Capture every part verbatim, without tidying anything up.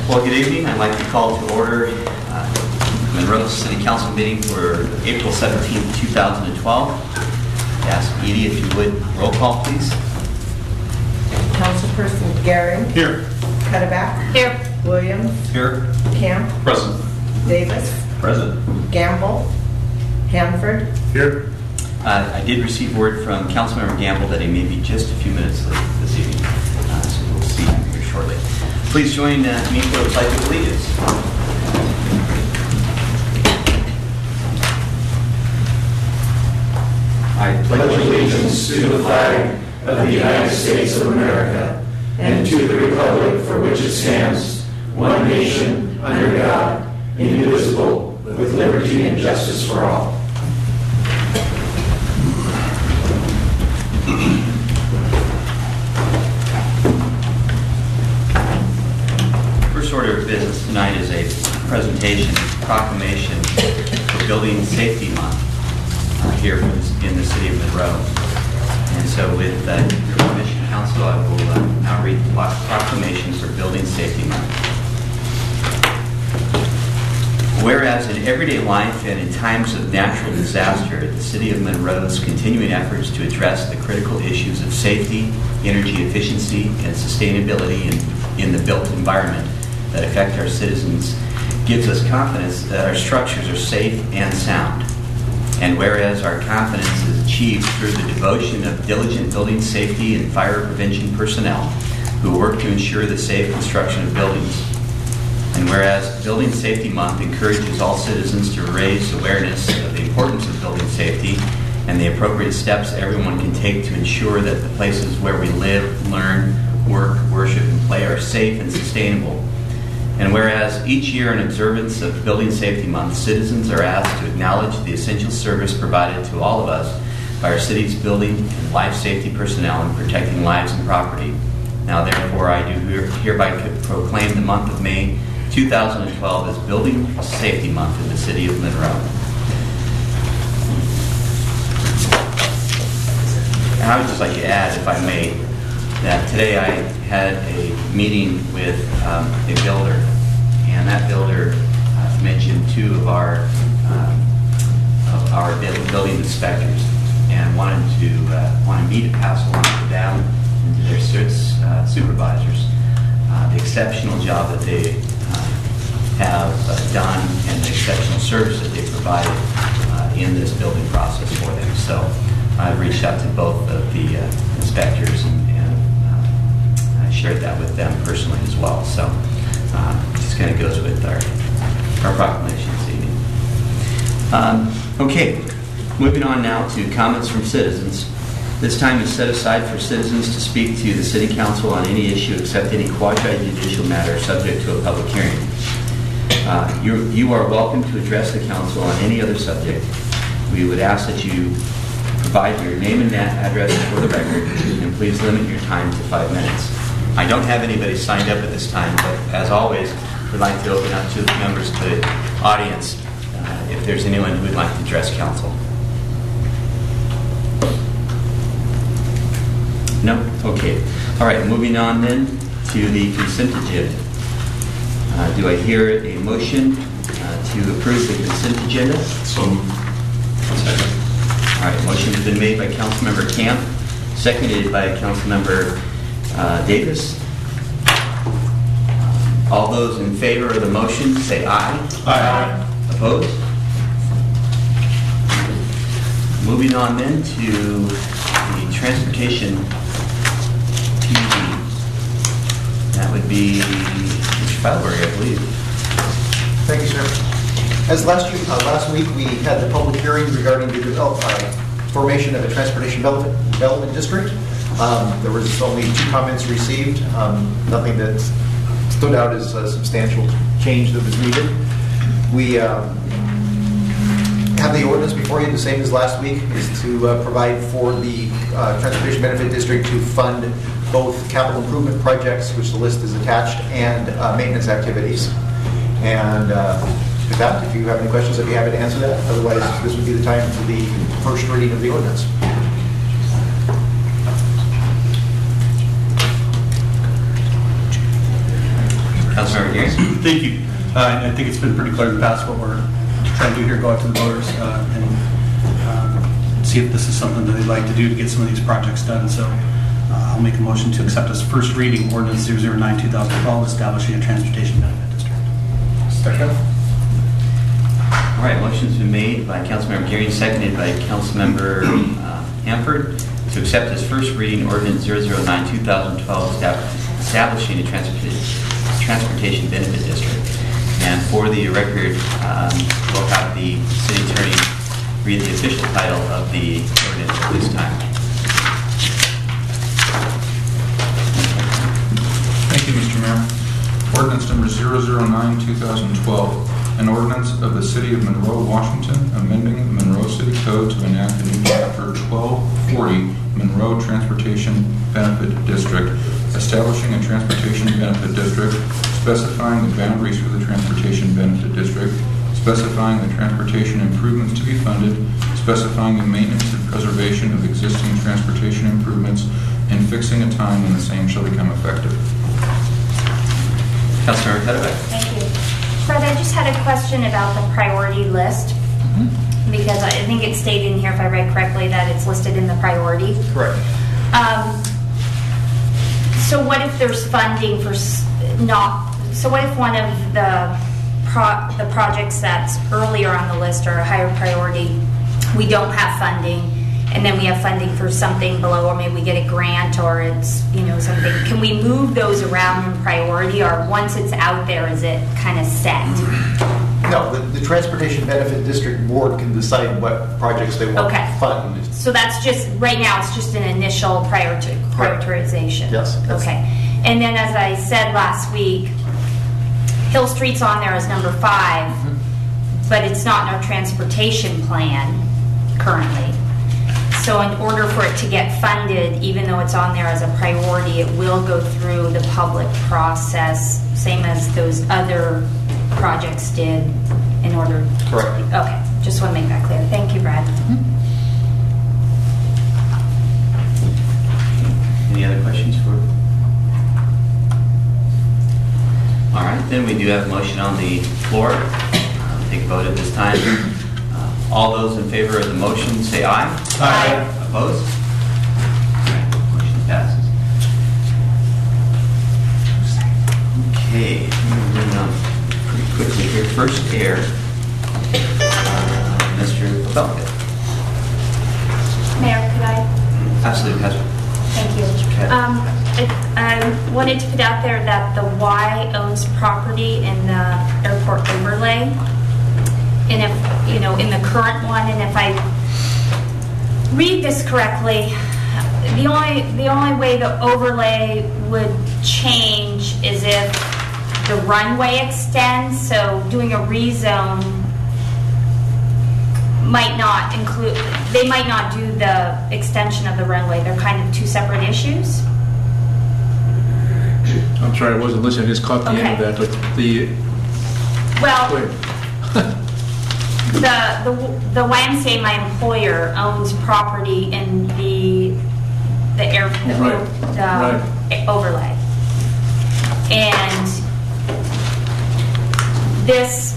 Well, good evening. I'd like to call to order uh, Monroe City Council meeting for April seventeenth, two thousand twelve. I ask Edie if you would roll call, please. Councilperson Gehring. Here. Cuddeback. Here. Williams. Here. Camp. Present. Davis. Present. Gamble. Hanford. Here. Uh, I did receive word from Councilmember Gamble that he may be just a few minutes late this evening, uh, so we'll see him here shortly. Please join uh, me for the Pledge of Allegiance. I pledge allegiance to the flag of the United States of America and to the republic for which it stands, one nation, under God, indivisible, with liberty and justice for all. First order of business tonight is a presentation, proclamation for Building Safety Month uh, here in the city of Monroe. And so with uh, your permission, Council, I will uh, now read the proclamation for Building Safety Month. Whereas in everyday life and in times of natural disaster, the City of Monroe's continuing efforts to address the critical issues of safety, energy efficiency, and sustainability in, in the built environment that affect our citizens gives us confidence that our structures are safe and sound. And whereas our confidence is achieved through the devotion of diligent building safety and fire prevention personnel who work to ensure the safe construction of buildings. And whereas Building Safety Month encourages all citizens to raise awareness of the importance of building safety and the appropriate steps everyone can take to ensure that the places where we live, learn, work, worship, and play are safe and sustainable. And whereas each year in observance of Building Safety Month, citizens are asked to acknowledge the essential service provided to all of us by our city's building and life safety personnel in protecting lives and property. Now, therefore, I do hereby proclaim the month of May two thousand twelve as Building Safety Month in the city of Monroe. And I would just like to add, if I may, that today I had a meeting with um, a builder, and that builder uh, mentioned two of our um, of our building inspectors, and wanted to uh, wanted me to pass along to them and to their uh, supervisors uh, the exceptional job that they uh, have uh, done and the exceptional service that they provided uh, in this building process for them. So I've reached out to both of the uh, inspectors and, and uh, I shared that with them personally as well. So uh, just kind of goes with our, our proclamation this evening. Um, okay, moving on now to comments from citizens. This time is set aside for citizens to speak to the City Council on any issue except any quasi-judicial matter subject to a public hearing. Uh, you, you are welcome to address the Council on any other subject. We would ask that you provide your name and address for the record, and please limit your time to five minutes. I don't have anybody signed up at this time, but as always, we'd like to open up to the members of the audience uh, if there's anyone who would like to address Council. No? Okay. All right, moving on then to the consent agenda. Uh, do I hear a motion uh, to approve the consent agenda? So Second. All right, motion has been made by Councilmember Camp, seconded by Councilmember uh, Davis. All those in favor of the motion say aye. Aye. Opposed? Moving on then to the transportation P D. That would be Mister Falberg, I believe. Thank you, sir. As last, year, uh, last week, we had the public hearing regarding the develop, uh, formation of a transportation development, development district. Um, there was only two comments received, um, nothing that stood out as a substantial change that was needed. We um, have the ordinance before you, the same as last week, is to uh, provide for the uh, Transportation Benefit District to fund both capital improvement projects, which the list is attached, and uh, maintenance activities. And uh, with that, if you have any questions, I'd be happy to answer that. Otherwise, this would be the time for the first reading of the ordinance. Councilmember Councilmember Gearing. Thank you. Uh, I think it's been pretty clear in the past what we're trying to do here, go out to the voters uh, and uh, see if this is something that they'd like to do to get some of these projects done. So uh, I'll make a motion to accept as first reading ordinance zero zero nine two thousand twelve establishing a transportation benefit district. Second. All right, motion's been made by Councilmember Gearing, seconded by Councilmember uh, Hanford to accept as first reading ordinance zero zero nine two thousand twelve establishing a transportation transportation benefit district. And for the record, um, we'll have the city attorney read the official title of the ordinance at this time. Thank you, Mister Mayor. Ordinance number zero zero nine two thousand twelve, an ordinance of the City of Monroe, Washington, amending the Monroe City Code to enact a new chapter twelve forty Monroe Transportation Benefit District, establishing a transportation benefit district, specifying the boundaries for the transportation benefit district, specifying the transportation improvements to be funded, specifying the maintenance and preservation of existing transportation improvements, and fixing a time when the same shall become effective. Councilmember Cuddeback. Thank you. Fred, I just had a question about the priority list, mm-hmm. because I think it's stated in here, if I read correctly, that it's listed in the priority. Correct. Um, so what if there's funding for s- not, so what if one of the pro, the projects that's earlier on the list or a higher priority, we don't have funding, and then we have funding for something below, or maybe we get a grant, or it's, you know, something. Can we move those around in priority, or once it's out there, is it kind of set? No, the, the Transportation Benefit District Board can decide what projects they want Okay. to fund. So that's just, right now, it's just an initial priority, prioritization. Yes, that's- Okay. And then, as I said last week, Hill Street's on there as number five, mm-hmm. but it's not in our transportation plan currently. So in order for it to get funded, even though it's on there as a priority, it will go through the public process, same as those other projects did, in order. Correct. Okay, just want to make that clear. Thank you, Brad. Mm-hmm. Any other questions for? All right, then we do have a motion on the floor. I'll take a vote at this time. Uh, all those in favor of the motion say aye. Aye. Opposed? All right, motion passes. Okay, moving on pretty quickly here. First air, uh, Mister Pavelka. Mayor, could I? Absolutely, Pastor. Thank you. Okay. Um, it, I wanted to put out there that the Y owns property in the airport overlay. And if, you know, in the current one, and if I read this correctly, the only, the only way the overlay would change is if the runway extends. So doing a rezone might not include, they might not do the extension of the runway. They're kind of two separate issues. I'm sorry, I wasn't listening. I just caught the Okay. end of that. But the Well, wait, the, the the Y M C A, my employer, owns property in the the air the, Right. the Right. overlay, and this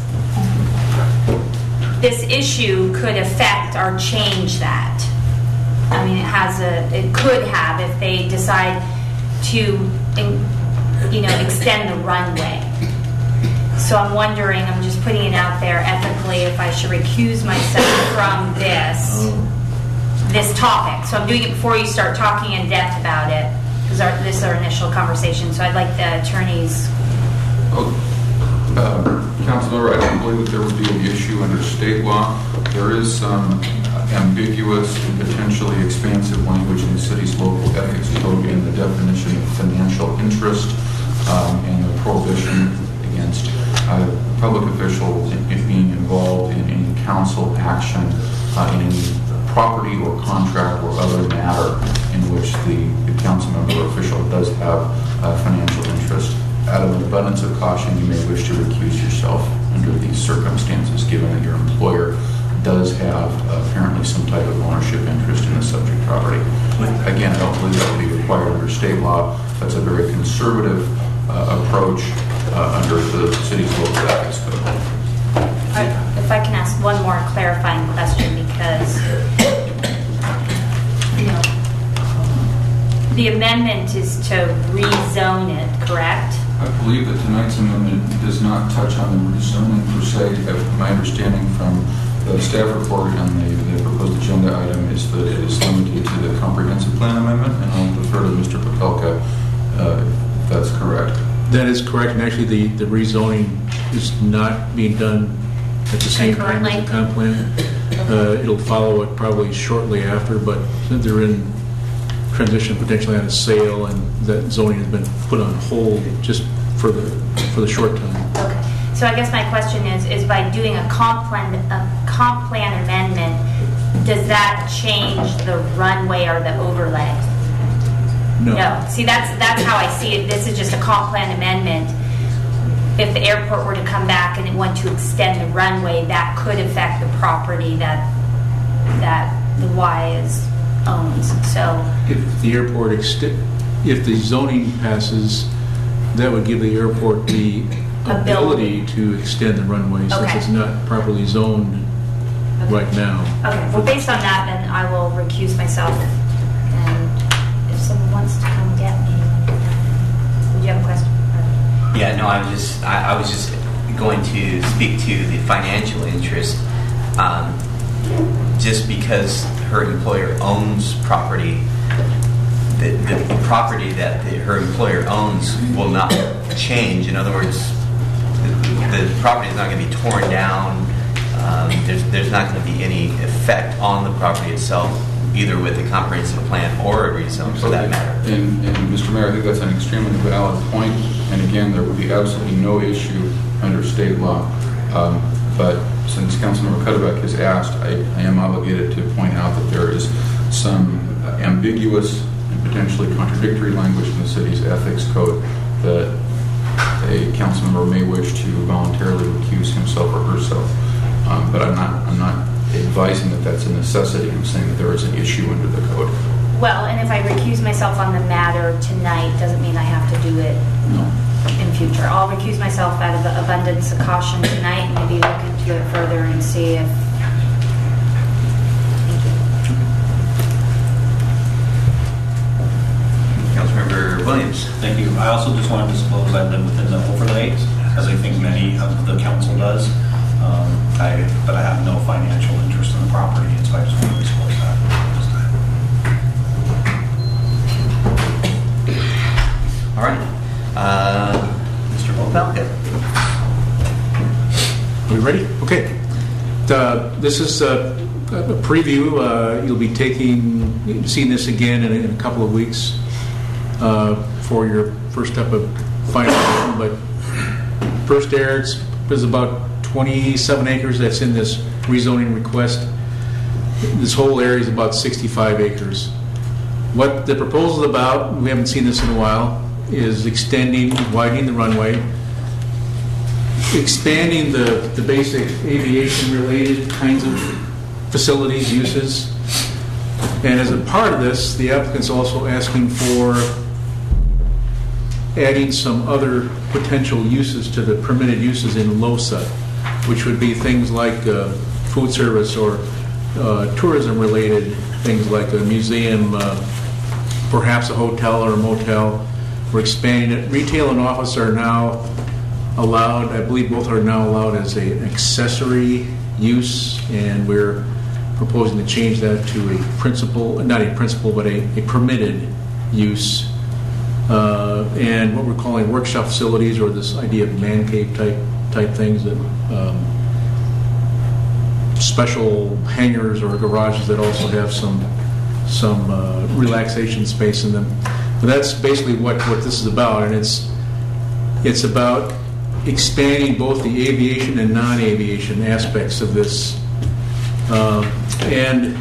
this issue could affect or change that. I mean, it has a it could have if they decide to, you know, extend the runway. So I'm wondering, I'm just putting it out there ethically, if I should recuse myself from this this topic. So I'm doing it before you start talking in depth about it, because our, this is our initial conversation. So I'd like the attorneys. Oh, uh, Councilor, I don't believe that there would be an issue under state law. There is some ambiguous and potentially expansive language in the city's local ethics code in the definition of financial interest um, and the prohibition against uh, public officials in, in being involved in any council action uh, in any property or contract or other matter in which the, the council member or official does have uh, financial interest. Out of an abundance of caution, you may wish to recuse yourself under these circumstances, given that your employer does have uh, apparently some type of ownership interest in the subject property. Again, I don't believe that will be required under state law. That's a very conservative uh, approach uh, under the city's local ethics code. I- If I can ask one more clarifying question, because, you know, the amendment is to rezone it, correct? I believe that tonight's amendment does not touch on the rezoning per se. Uh, My understanding from the staff report and the, the proposed agenda item is that it is limited to the comprehensive plan amendment, and I'll defer to Mister Popelka uh, if that's correct. That is correct, and actually the, the rezoning is not being done at the same time as the comp plan. Uh, it'll follow it probably shortly after, but since they're in transition potentially on a sale, and that zoning has been put on hold just for the for the short time. Okay. So I guess my question is, is by doing a comp plan, a comp plan amendment, does that change the runway or the overlay? No. No. See, that's that's how I see it. This is just a comp plan amendment. If the airport were to come back and it want to extend the runway, that could affect the property that that the Y is owns. So If the airport exti- if the zoning passes, that would give the airport the Ability. ability to extend the runway since Okay. it's not properly zoned Okay. right now. okay. Well, based on that, then I will recuse myself. And if someone wants to come get me, would you have a question? Yeah, no, I was just, I, I was just going to speak to the financial interest. Um, just because her employer owns property, the, the, the property that the, her employer owns will not change. In other words, the, the property is not going to be torn down. Um, there's, there's not going to be any effect on the property itself, either with a comprehensive plan or a rezone, for that matter. And, and Mister Mayor, I think that's an extremely valid point. And again, there would be absolutely no issue under state law. Um, but since Councilmember Cuddeback has asked, I, I am obligated to point out that there is some uh, ambiguous and potentially contradictory language in the city's ethics code that a council member may wish to voluntarily recuse himself or herself. Um, but I'm not, I'm not advising that that's a necessity. I'm saying that there is an issue under the code. Well, and if I recuse myself on the matter tonight, doesn't mean I have to do it No. in future. I'll recuse myself out of the abundance of caution tonight and maybe look into it further and see if... Thank you. Councilmember Williams. Thank you. I also just want to disclose I live within the overlays, as I think many of the council does. Um, I, but I have no financial interest in the property, and so I just want to disclose that at this time. All right. Uh, Mister Popelka. Are we ready? Okay. Uh, this is uh, a preview. Uh, you'll be taking, seeing this again in a, in a couple of weeks uh, for your first step of final. But first there, it's, there's about twenty-seven acres that's in this rezoning request. This whole area is about sixty-five acres. What the proposal is about, we haven't seen this in a while, is extending, widening the runway, expanding the, the basic aviation-related kinds of facilities, uses. And as a part of this, the applicant's also asking for adding some other potential uses to the permitted uses in LoSA, which would be things like uh, food service or uh, tourism-related things like a museum, uh, perhaps a hotel or a motel. We're expanding it. Retail and office are now allowed, I believe both are now allowed as a, an accessory use, and we're proposing to change that to a principal, not a principal, but a, a permitted use. Uh, and what we're calling workshop facilities, or this idea of man cave type type things, that um, special hangars or garages that also have some some uh, relaxation space in them. But that's basically what, what this is about, and it's it's about expanding both the aviation and non-aviation aspects of this. Uh, and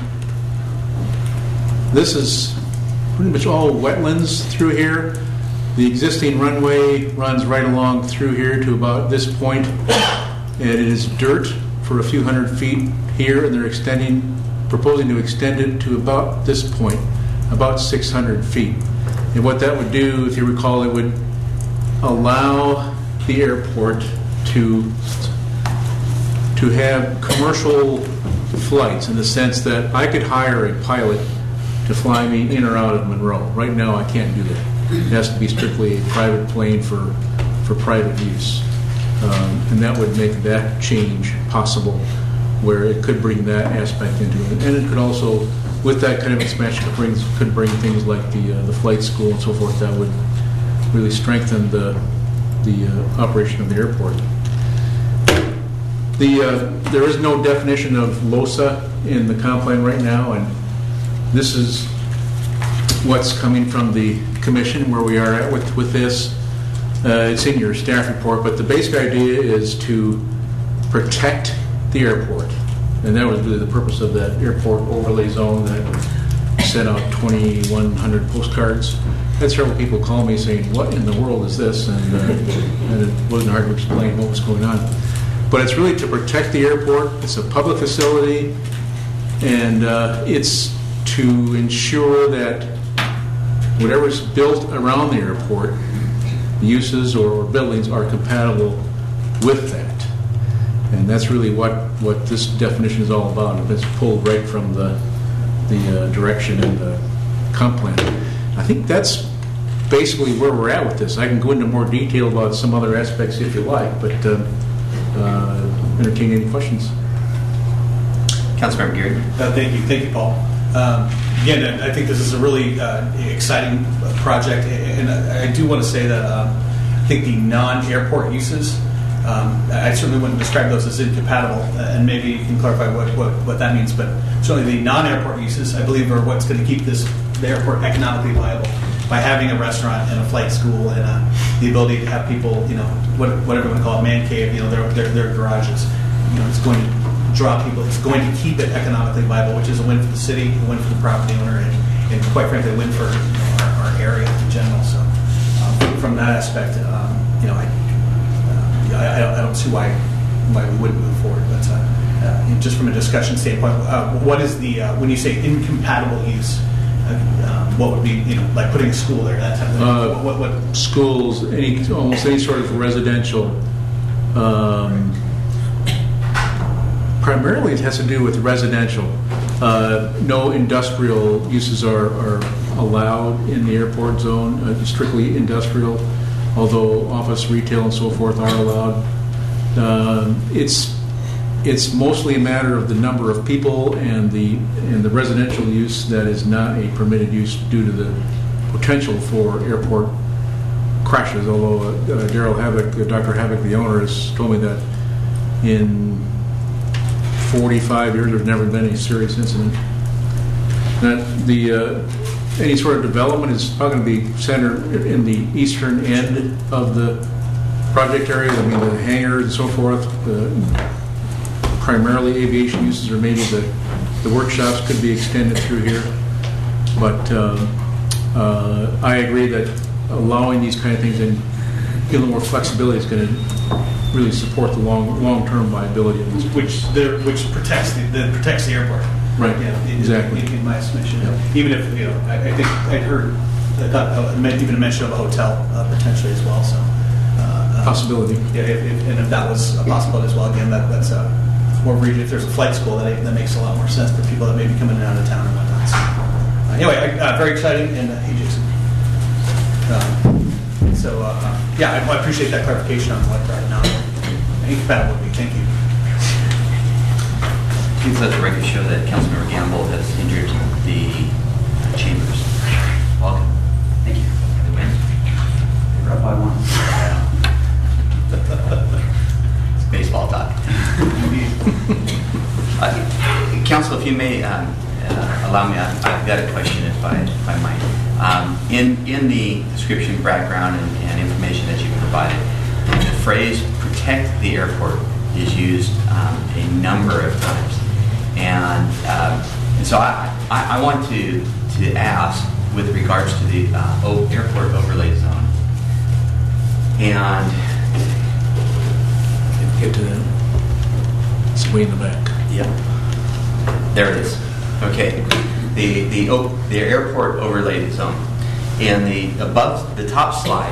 this is pretty much all wetlands through here. The existing runway runs right along through here to about this point, and it is dirt for a few hundred feet here, and they're extending, proposing to extend it to about this point, about six hundred feet. And what that would do, if you recall, it would allow the airport to to have commercial flights in the sense that I could hire a pilot to fly me in or out of Monroe. Right now, I can't do that. It has to be strictly a private plane for for private use, um, and that would make that change possible, where it could bring that aspect into it, and it could also, with that kind of expansion, could bring could bring things like the uh, the flight school and so forth that would really strengthen the the uh, operation of the airport. The uh, there is no definition of LOSA in the comp plan right now, and this is what's coming from the commission where we are at with with this. Uh, it's in your staff report, but the basic idea is to protect the airport, and that was really the purpose of that airport overlay zone that sent out twenty-one hundred postcards. I had several people call me saying, "What in the world is this?" And, uh, and it wasn't hard to explain what was going on. But it's really to protect the airport. It's a public facility, and uh, it's to ensure that whatever's built around the airport, the uses or buildings are compatible with that. And that's really what, what this definition is all about. And it's pulled right from the, the uh, direction in the comp plan. I think that's basically where we're at with this. I can go into more detail about some other aspects if you like, but uh, uh, entertain any questions. Councilmember Geary. Uh, thank you, thank you, Paul. Um, again, I think this is a really uh, exciting project, and I, I do want to say that um, I think the non-airport uses, um, I certainly wouldn't describe those as incompatible, and maybe you can clarify what, what, what that means, but certainly the non-airport uses, I believe, are what's going to keep this the airport economically viable by having a restaurant and a flight school and uh, the ability to have people, you know, what, whatever you want to call it, man cave, you know, their, their, their garages. You know, it's going to draw people. It's going to keep it economically viable, which is a win for the city, a win for the property owner, and, and quite frankly, a win for you know, our, our area in general. So, um, from that aspect, um, you know, I, uh, I, I, don't, I don't see why why we wouldn't move forward. But uh, uh, just from a discussion standpoint, uh, what is the uh, when you say incompatible use? Uh, um, what would be, you know, like putting a school there, that type of thing? Uh, what, what, what? Schools, any almost any sort of residential. Um, Primarily, it has to do with residential. Uh, no industrial uses are, are allowed in the airport zone, uh, strictly industrial, although office, retail, and so forth are allowed. Um, it's it's mostly a matter of the number of people and the and the residential use that is not a permitted use due to the potential for airport crashes. Although uh, Daryl Havoc, uh, Doctor Havoc, the owner, has told me that in forty-five years, there's never been any serious incident. That the uh, any sort of development is probably going to be centered in the eastern end of the project area. I mean, the hangars and so forth. Uh, primarily aviation uses, or maybe the the workshops could be extended through here. But uh, uh, I agree that allowing these kind of things and giving more flexibility is going to really support the long long term viability of this. Which there, which protects the, that protects the airport. Right. Yeah. In, Exactly. In, in my estimation, even if you know, I, I think I'd heard, I thought uh, even a mention of a hotel uh, potentially as well. So uh, Possibility. Yeah, if, if, and if that was a possibility as well, again, that, that's uh, more region. If there's a flight school, that that makes a lot more sense for people that may be coming in out of town and whatnot. So, uh, anyway, uh, very exciting, and uh, hey, Jason. Uh, so uh, yeah, I, I appreciate that clarification on what right now incompatible would be. Thank you. Please let the record show that Councilmember Gamble has entered the chambers. Welcome. Thank you. You're up by one. It's baseball talk. uh, Council, if you may um, uh, allow me, I, I've got a question, if I, if I might. Um, in in the description, background, and, and information that you provided, the phrase "protect the airport" is used um, a number of times. And, uh, and so I, I, I want to, to ask with regards to the uh, o- airport overlay zone. And Get to that. It's way in the back. yep, there it is. Okay, the the o- the airport overlay zone. In the above the top slide,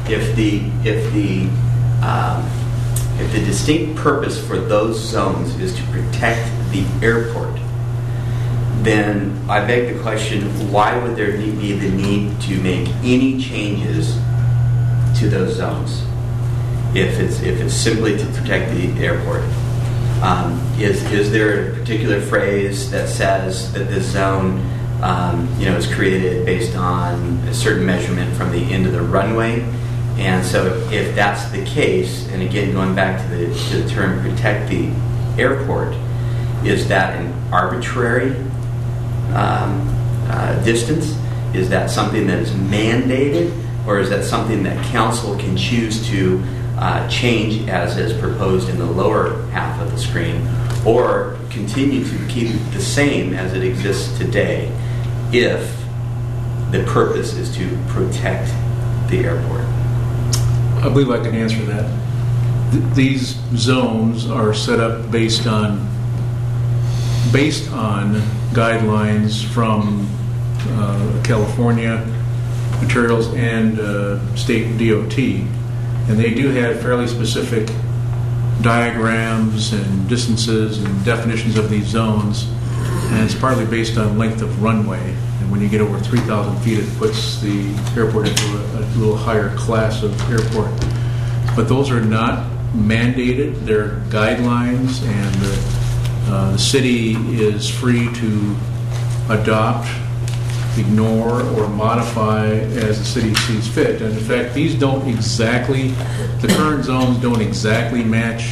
if the, if the, um, if the distinct purpose for those zones is to protect the airport, then I beg the question, why would there be the need to make any changes to those zones if it's if it's simply to protect the airport? Um, is is there a particular phrase that says that this zone, um, you know, is created based on a certain measurement from the end of the runway? And so if, if that's the case, and again going back to the, to the term protect the airport, is that an arbitrary um, uh, distance? Is that something that is mandated, or is that something that council can choose to uh, change as is proposed in the lower half of the screen, or continue to keep it the same as it exists today if the purpose is to protect the airport? I believe I can answer that. Th- these zones are set up based on based on guidelines from uh, California Materials and uh, state D O T, and they do have fairly specific diagrams and distances and definitions of these zones, and it's partly based on length of runway. And when you get over three thousand feet, it puts the airport into a, a little higher class of airport. But those are not mandated. They're guidelines, and the, uh, the city is free to adopt, ignore, or modify as the city sees fit. And in fact, these don't exactly, the current zones don't exactly match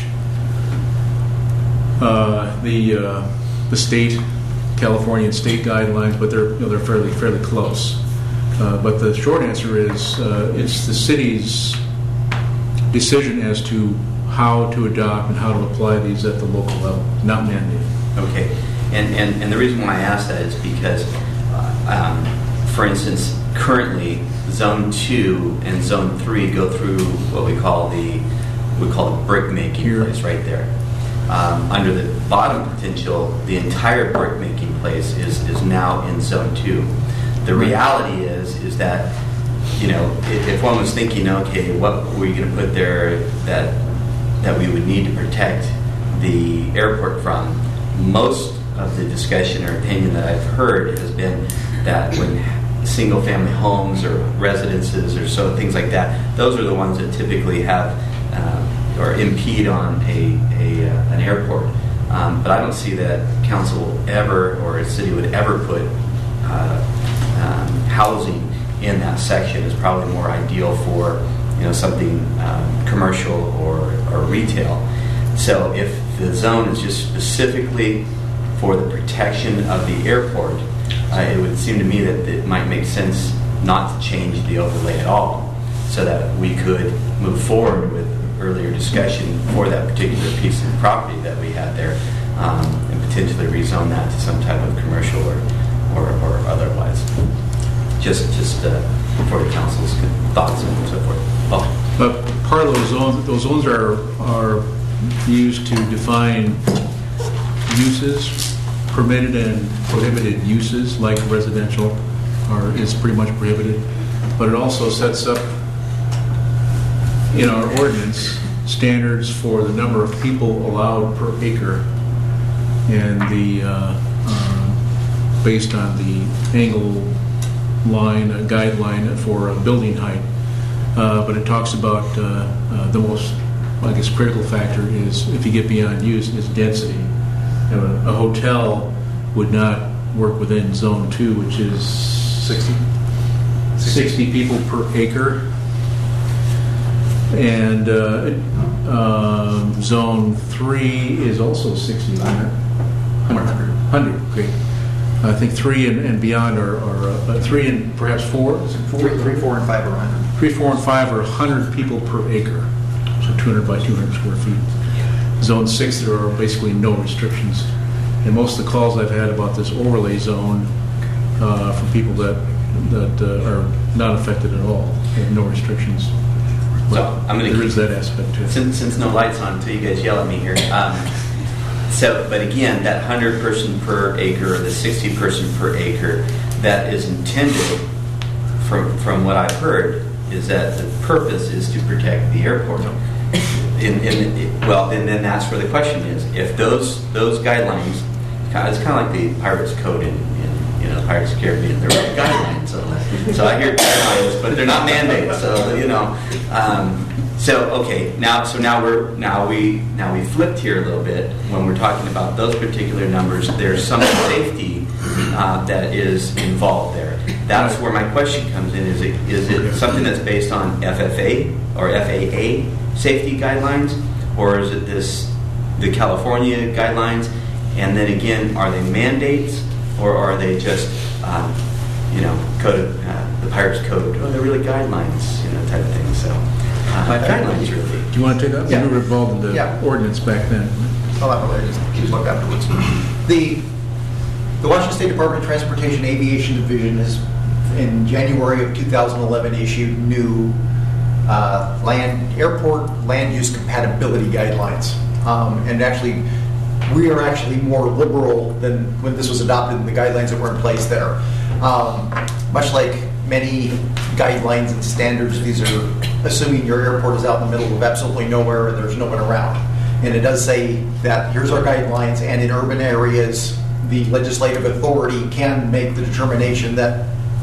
uh, the uh, the state, California state guidelines, but they're you know, they're fairly fairly close. Uh, but the short answer is uh, it's the city's decision as to how to adopt and how to apply these at the local level, not mandated. Okay, and, and, and the reason why I ask that is because, uh, um, for instance, currently Zone two and Zone three go through what we call the we call the brick making Here. place right there. Um, under the bottom potential, the entire brick making place is, is now in Zone two. The reality is is that, you know, if, if one was thinking, okay, what were you going to put there that that we would need to protect the airport from, most of the discussion or opinion that I've heard has been that when single-family homes or residences or so things like that, those are the ones that typically have uh, or impede on a, a uh, an airport. Um, but I don't see that council will ever or a city would ever put uh, um, housing in that section. Is probably more ideal for, you know, something um, commercial or, or retail. So if the zone is just specifically for the protection of the airport, uh, it would seem to me that it might make sense not to change the overlay at all, so that we could move forward with earlier discussion for that particular piece of property that we had there, um, and potentially rezone that to some type of commercial or, or, or otherwise. Just, just uh, for the council's thoughts and so forth. Oh. But part of those zones, those zones are are used to define uses, permitted and prohibited uses, like residential, are is pretty much prohibited. But it also sets up in our ordinance standards for the number of people allowed per acre, and the uh, uh, based on the angle line, a guideline for uh, building height. Uh, but it talks about uh, uh, the most, I guess, critical factor is if you get beyond use is density. You know, a, a hotel would not work within zone two, which is sixty, sixty people per acre. And uh, uh, zone three is also sixty. one hundred. one hundred, great. I think three and, and beyond are, are uh, three and perhaps four. Is it four? Three, three, four, and five are one hundred. Three, four, and five are one hundred people per acre, so two hundred by two hundred square feet. Zone six, there are basically no restrictions. And most of the calls I've had about this overlay zone uh, from people that that uh, are not affected at all, have no restrictions. But So I'm going to there is that aspect to it. Since, since no lights on until you guys yell at me here. Um, so, but again, that one hundred person per acre or the sixty person per acre, that is intended, from from what I've heard, is that the purpose is to protect the airport. In, in, well, and then that's where the question is. If those those guidelines, it's kind of like the Pirates Code in, in you know, Pirates of the Caribbean, they're all guidelines. So, so I hear guidelines, but they're not mandates. So you know, um, so okay, now so now we're now we now we flipped here a little bit when we're talking about those particular numbers. There's some safety uh, that is involved there. That's where my question comes in. Is it is it something that's based on F F A or F A A safety guidelines, or is it this the California guidelines? And then again, are they mandates, or are they just um, you know code of, uh, the Pirates Code? Oh, they're really guidelines, you know, type of thing. So uh, guidelines really. Do you want to take that? Yeah. We were involved in the Yeah. ordinance back then. I'll have to just keep look afterwards. The the Washington State Department of Transportation Aviation Division has, in January of two thousand eleven, issued new uh, land airport land use compatibility guidelines, um, and actually, we are actually more liberal than when this was adopted and the guidelines that were in place there. Um, much like many guidelines and standards, these are assuming your airport is out in the middle of absolutely nowhere and there's no one around. And it does say that here's our guidelines, and in urban areas, the legislative authority can make the determination that,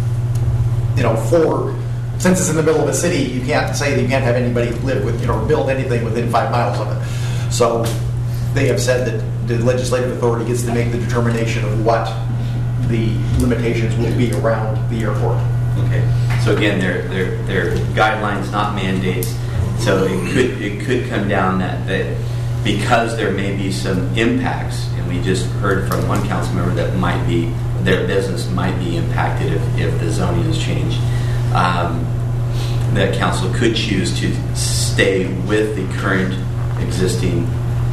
you know, for, since it's in the middle of a city, you can't say that you can't have anybody live with, you know, build anything within five miles of it. So they have said that the legislative authority gets to make the determination of what the limitations will be around the airport. Okay. So again, they're they're they're guidelines, not mandates. So it could it could come down that that because there may be some impacts, and we just heard from one council member that might be their business might be impacted if, if the zoning is changed. Um, that council could choose to stay with the current existing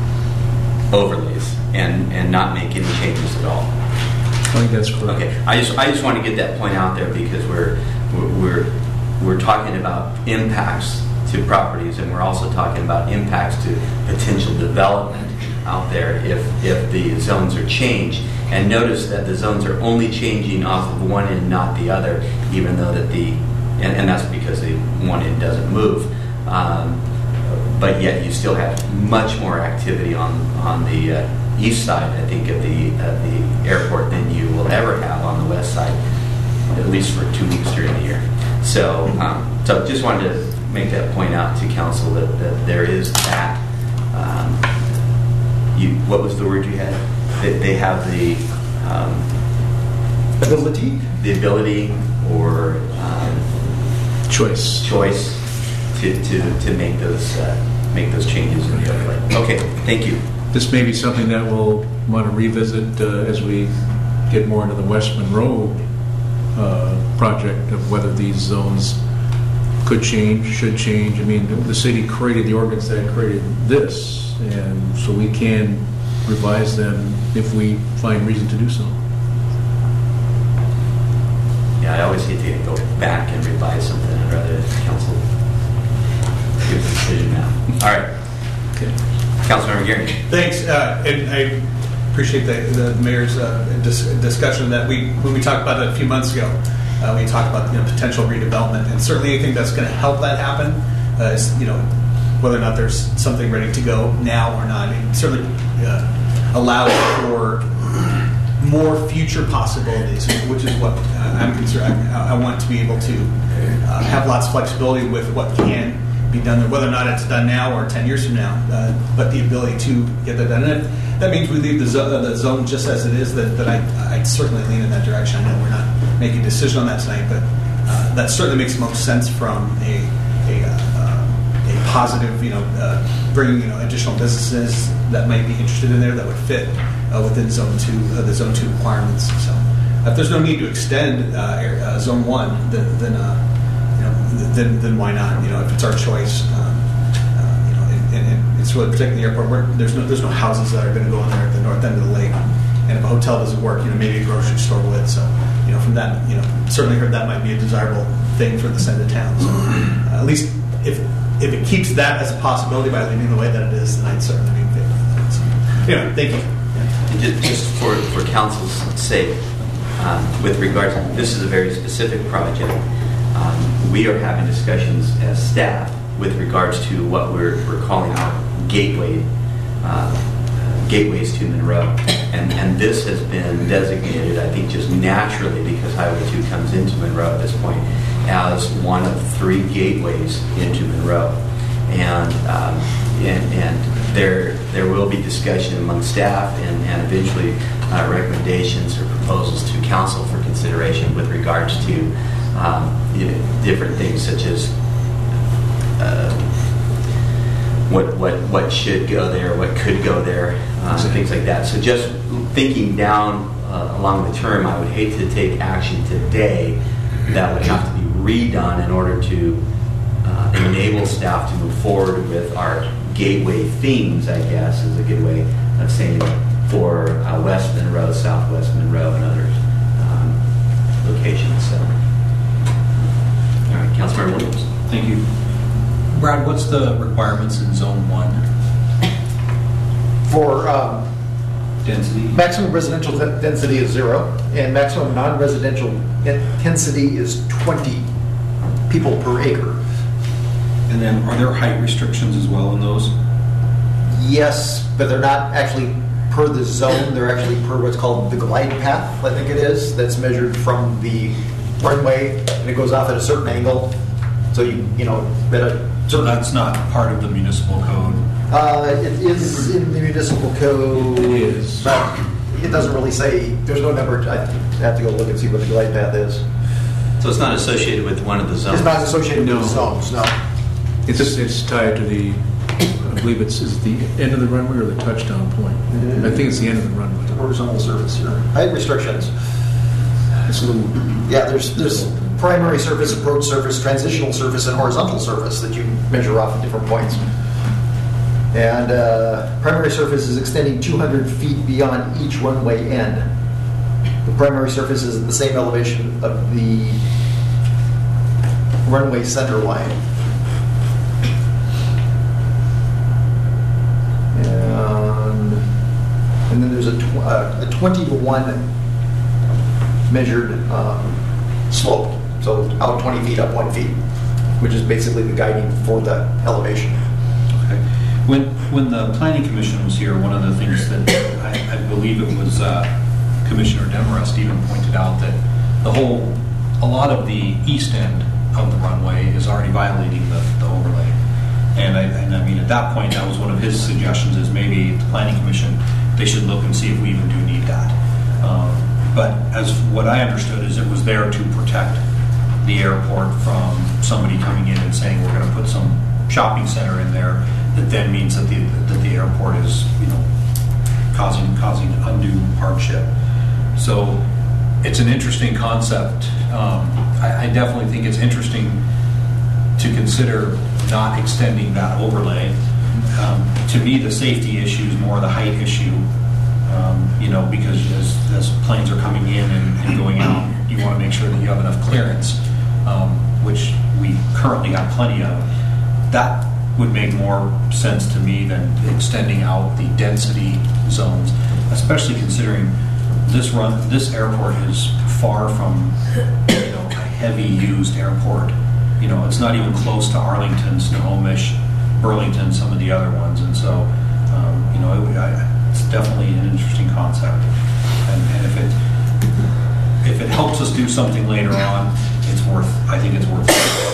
overlays and and not make any changes at all. I think that's correct. Okay, I just I just want to get that point out there because we're we're we're talking about impacts to properties, and we're also talking about impacts to potential development out there if if the zones are changed. And notice that the zones are only changing off of one end, not the other, even though that the and, and that's because the one end doesn't move. Um, but yet you still have much more activity on on the uh, east side, I think, of the of the airport than you will ever have on the west side, at least for two weeks during the year. So, um, so just wanted to make that point out to council that, that there is that. Um, you, what was the word you had? That they have the um, Ability? the ability or um, Choice. choice to, to, to make those uh, make those changes in the overlay. Okay, thank you. This may be something that we'll want to revisit uh, as we get more into the West Monroe uh, project of whether these zones could change, should change. I mean, the city created the ordinance that created this, and so we can revise them if we find reason to do so. Yeah, I always hate to go back and revise something. I'd rather council give a decision now. All right. Okay. Councilmember Gearing. Thanks, uh, and I appreciate the, the mayor's uh, dis- discussion that we, when we talked about it a few months ago, uh, we talked about, you know, potential redevelopment, and certainly anything that's going to help that happen uh, is, you know, whether or not there's something ready to go now or not. It certainly uh, allows for more future possibilities, which is what uh, I'm concerned. I, I want to be able to uh, have lots of flexibility with what can be done there, whether or not it's done now or ten years from now, uh, but the ability to get that done. And if that means we leave the, zo- uh, the zone just as it is, that, that I, I'd certainly lean in that direction. I know we're not making a decision on that tonight, but uh, that certainly makes most sense from a, a, uh, a positive, you know, uh, bringing, you know, additional businesses that might be interested in there that would fit uh, within zone two, uh, the zone two requirements. So if there's no need to extend uh, area, uh, zone one, then, then uh, you know, then, then why not? You know, if it's our choice, um, uh, you know, and, and, and it's really protecting the airport. Where there's no there's no houses that are going to go in there at the north end of the lake, and if a hotel doesn't work, you know, maybe a grocery store would. So, you know, from that, you know, certainly heard that might be a desirable thing for the center of town. So, uh, at least if if it keeps that as a possibility by leaving the way that it is, then I'd certainly be in favor of that. So, anyway, thank you. And just, just for for council's sake, um, with regards, this is a very specific project. um, we are having discussions as staff with regards to what we're, we're calling our gateway, uh, gateways to Monroe. And, and this has been designated, I think, just naturally because Highway two comes into Monroe at this point as one of three gateways into Monroe. And, um, and, and there, there will be discussion among staff and, and eventually uh, recommendations or proposals to council for consideration with regards to um, you know, different things such as uh, what, what, what should go there, what could go there, uh, things like that. So just thinking down uh, along the term, I would hate to take action today that would have to be redone in order to uh, enable staff to move forward with our gateway themes, I guess, is a good way of saying it, for uh, West Monroe, Southwest Monroe, and other um, locations. So, all right, Councilmember Williams. Thank you. Brad, what's the requirements in Zone one? For um, Density? maximum residential de- density is zero, and maximum non-residential intensity is twenty people per acre. And then are there height restrictions as well in those? Yes, but they're not actually per the zone. They're actually per what's called the glide path, I think it is, that's measured from the runway, and it goes off at a certain angle. So you you know at a So certain, that's not part of the municipal code? uh, it is in the municipal code. It is. But it doesn't really say. There's no number. I have to go look and see what the glide path is. So it's not associated with one of the zones? It's not associated No. with the zones. No. It's it's tied to the, I believe it's is the end of the runway or the touchdown point. I think it's the end of the runway. Horizontal surface here. Height restrictions. It's a little. Yeah, there's there's primary surface, approach surface, transitional surface, and horizontal surface that you measure off at different points. And uh, primary surface is extending two hundred feet beyond each runway end. The primary surface is at the same elevation of the runway center line. And, and then there's a, tw- uh, a twenty to one measured um, slope. So out twenty feet, up one feet, which is basically the guiding for the elevation. Okay. When when the planning commission was here, one of the things that I, I believe it was uh, Commissioner Demarest even pointed out that the whole, a lot of the east end of the runway is already violating the, the overlay. And I, and I mean, at that point, that was one of his suggestions is maybe the planning commission, they should look and see if we even do need that. Um, but as what I understood is it was there to protect the airport from somebody coming in and saying we're going to put some shopping center in there that then means that the that the airport is, you know, causing causing undue hardship. So it's an interesting concept. Um, I, I definitely think it's interesting to consider not extending that overlay. Um, to me, the safety issue is more the height issue. Um, you know, because as, as planes are coming in and, and going out, you want to make sure that you have enough clearance, um, which we currently have plenty of. That would make more sense to me than extending out the density zones, especially considering this run, this airport is far from, you know, a heavy used airport. You know, it's not even close to Arlington, Snohomish, Burlington, some of the other ones, and so, um, you know, it, I, it's definitely an interesting concept. And, and if it if it helps us do something later on, it's worth. I think it's worth it.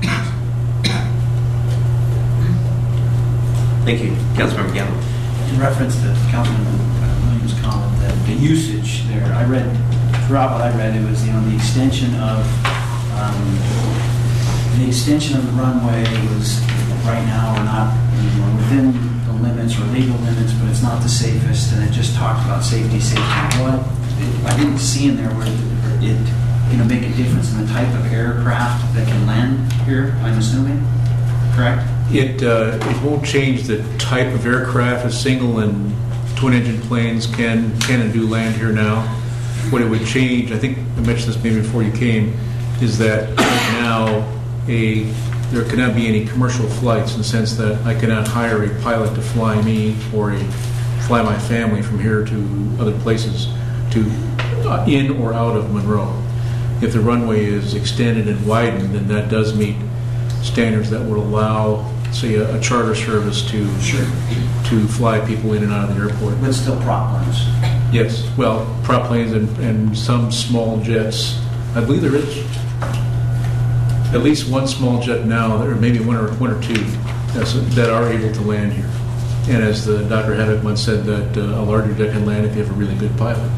Thank you. Councilmember Gamble. In reference to Councilman Williams' comment that the usage there, I read, throughout what I read, it was, you know, the extension of, um, the extension of the runway was, right now, we're not, you know, within the limits or legal limits, but it's not the safest, and it just talked about safety, safety. Well, it, I didn't see in there where it, you know, make a difference in the type of aircraft that can land here, I'm assuming, correct? It, uh, it won't change the type of aircraft. A single and twin-engine planes can can and do land here now. What it would change, I think I mentioned this maybe before you came, is that right now a there cannot be any commercial flights in the sense that I cannot hire a pilot to fly me or a, fly my family from here to other places to uh, in or out of Monroe. if the runway is extended and widened, then that does meet standards that would allow, say, a, a charter service to Sure. to fly people in and out of the airport. But still prop planes. Yes, well, prop planes and, and some small jets. I believe there is at least one small jet now, or maybe one or one or two, that's, that are able to land here. And as the Doctor Haddock once said, that uh, a larger jet can land if you have a really good pilot.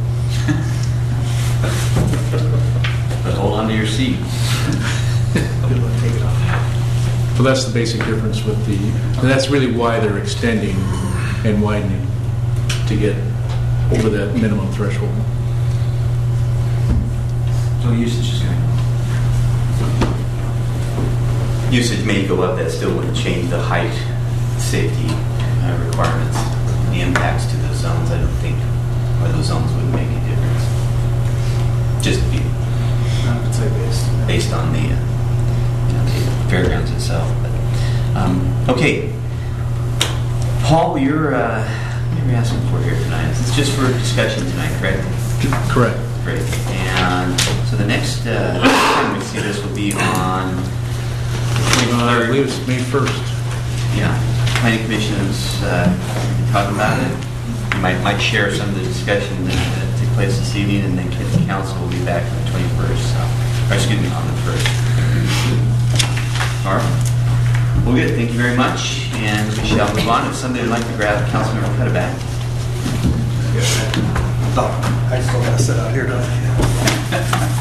But hold on to your seat. So that's the basic difference with the, and that's really why they're extending and widening to get over that minimum threshold. So usage is going to Usage may go up, that still wouldn't change the height, safety uh, requirements, the impacts to the zones. I don't think, or those zones wouldn't make a difference. Just be based. based on the, uh, you know, the fairgrounds itself. But, um, okay, Paul, you're uh, what are you asking for here tonight? It's just for discussion tonight, correct? Correct. Great. And so the next uh, time we see this will be on the Uh, I twenty-third. believe it's May first. Yeah, planning commission is uh, talking about it. You might might share some of the discussion that, that took place this evening, and then the council will be back on the twenty-first. So, or excuse me, on the first. All right. Well, good. Thank you very much, and we shall move on. If somebody would like to grab Councilmember Cuddeback. Oh, I still got to sit out here, don't I?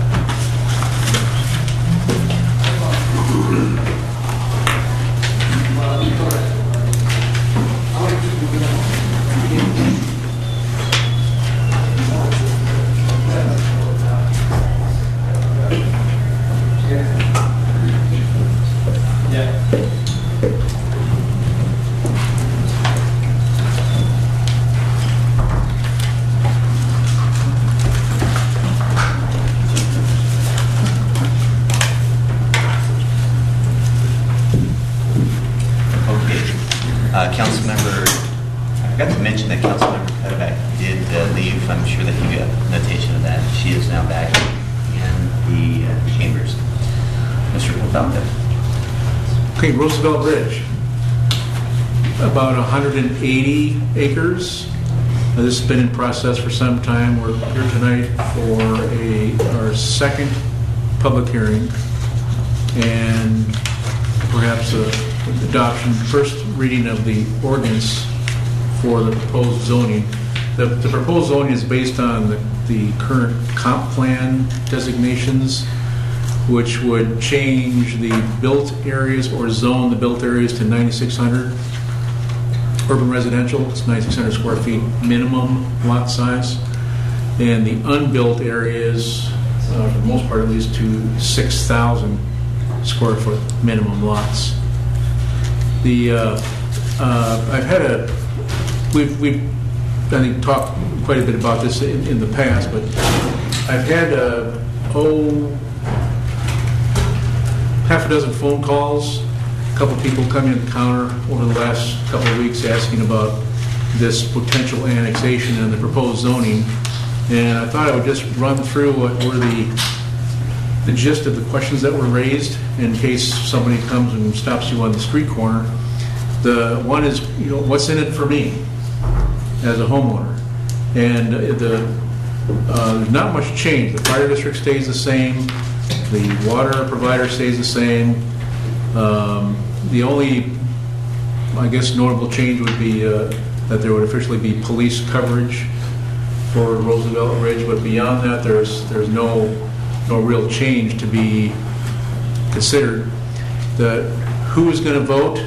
Uh, Councilmember, I forgot to mention that Councilmember Cuddeback did uh, leave. I'm sure that you got notation of that. She is now back in the uh, chambers. Mister Pofalka. Okay, Roosevelt Ridge, about one hundred eighty acres. Now, this has been in process for some time. We're here tonight for a our second public hearing and perhaps a adoption, first reading of the ordinance for the proposed zoning. The, the proposed zoning is based on the, the current comp plan designations, which would change the built areas or zone the built areas to ninety-six hundred. Urban residential, it's ninety-six hundred square feet minimum lot size. And the unbuilt areas, uh, for the most part at least, to six thousand square foot minimum lots. The uh, uh, I've had a we've we've I think talked quite a bit about this in, in the past, but I've had uh, oh half a dozen phone calls, a couple people coming in the counter over the last couple of weeks asking about this potential annexation and the proposed zoning, and I thought I would just run through what were the the gist of the questions that were raised in case somebody comes and stops you on the street corner. The one is, you know, what's in it for me as a homeowner? And the uh, there's not much change. The fire district stays the same. The water provider stays the same. Um, the only, I guess, notable change would be uh, that there would officially be police coverage for Roosevelt Ridge, but beyond that, there's there's no no real change to be considered. The who is going to vote?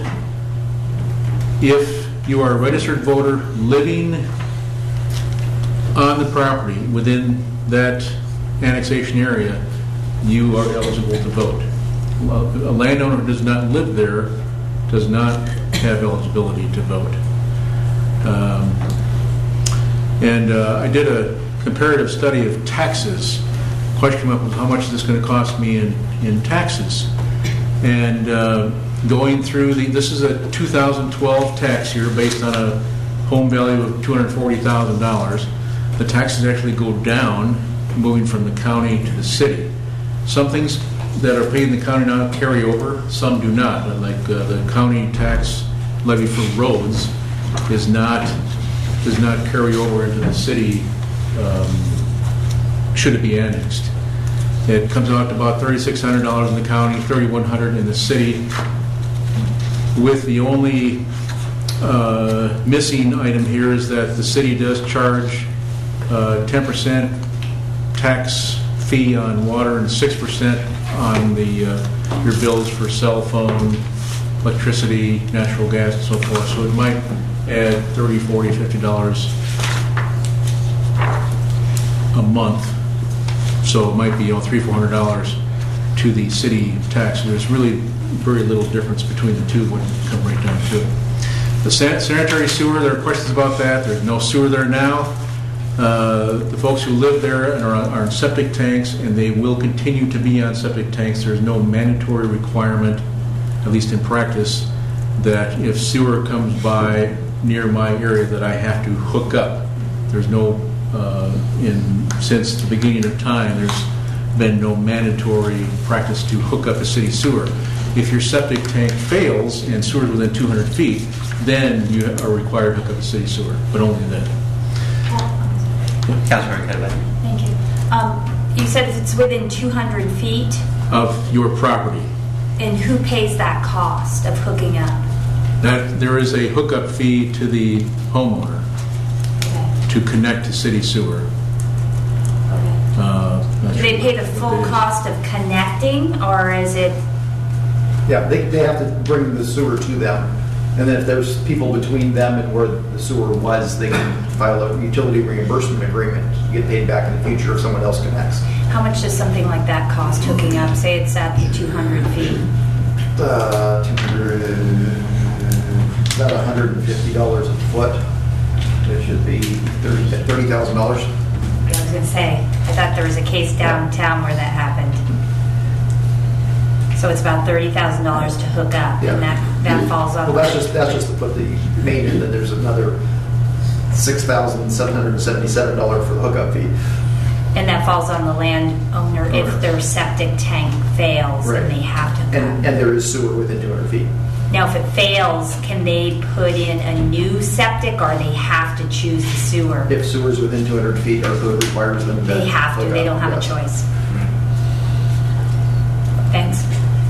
If you are a registered voter living on the property within that annexation area, you are eligible to vote. A landowner who does not live there does not have eligibility to vote. Um, and uh, I did a comparative study of taxes. Question came up with how much is this going to cost me in, in taxes? And uh, going through the, this is a two thousand twelve tax year based on a home value of two hundred forty thousand dollars. The taxes actually go down moving from the county to the city. Some things that are paid in the county now carry over, some do not. Like uh, the county tax levy for roads is not does not carry over into the city. Um, should it be annexed? It comes out to about thirty-six hundred dollars in the county, thirty-one hundred dollars in the city, with the only uh, missing item here is that the city does charge uh, ten percent tax fee on water and six percent on the uh, your bills for cell phone, electricity, natural gas, and so forth. So it might add thirty, forty, fifty dollars a month. So it might be, you know, three, four hundred dollars to the city tax. There's really very little difference between the two when you come right down to it. The san- sanitary sewer, there are questions about that. There's no sewer there now. Uh, the folks who live there and are on, are on septic tanks, and they will continue to be on septic tanks. There's no mandatory requirement, at least in practice, that if sewer comes by near my area that I have to hook up. There's no Uh, in since the beginning of time, there's been no mandatory practice to hook up a city sewer. If your septic tank fails and sewer is within two hundred feet, then you are required to hook up a city sewer, but only then. Councilmember Cuddeback. Thank you. Um, you said if it's within two hundred feet, Of your property. and who pays that cost of hooking up? That there is a hookup fee to the homeowner to connect to city sewer. Okay. Uh, not Do they sure pay the what full it is. cost of connecting, or is it? Yeah, they, they have to bring the sewer to them. And then if there's people between them and where the sewer was, they can file a utility reimbursement agreement to get paid back in the future if someone else connects. How much does something like that cost hooking up? Say it's at the two hundred feet. Uh, two hundred, about one hundred fifty dollars a foot. It should be thirty thousand dollars. I was going to say, I thought there was a case downtown where that happened. So it's about thirty thousand dollars to hook up, Yeah. and that, that falls on. Well, that's just, that's just to put the main in, then there's another six thousand seven hundred seventy-seven dollars for the hookup fee. And that falls on the landowner if their septic tank fails Right. and they have to hook And, up. and there is sewer within two hundred feet. Now, if it fails, can they put in a new septic, or they have to choose the sewer? If sewer's within two hundred feet, our code requires them to. They have to, hook they up, don't have a yes. choice. Thanks.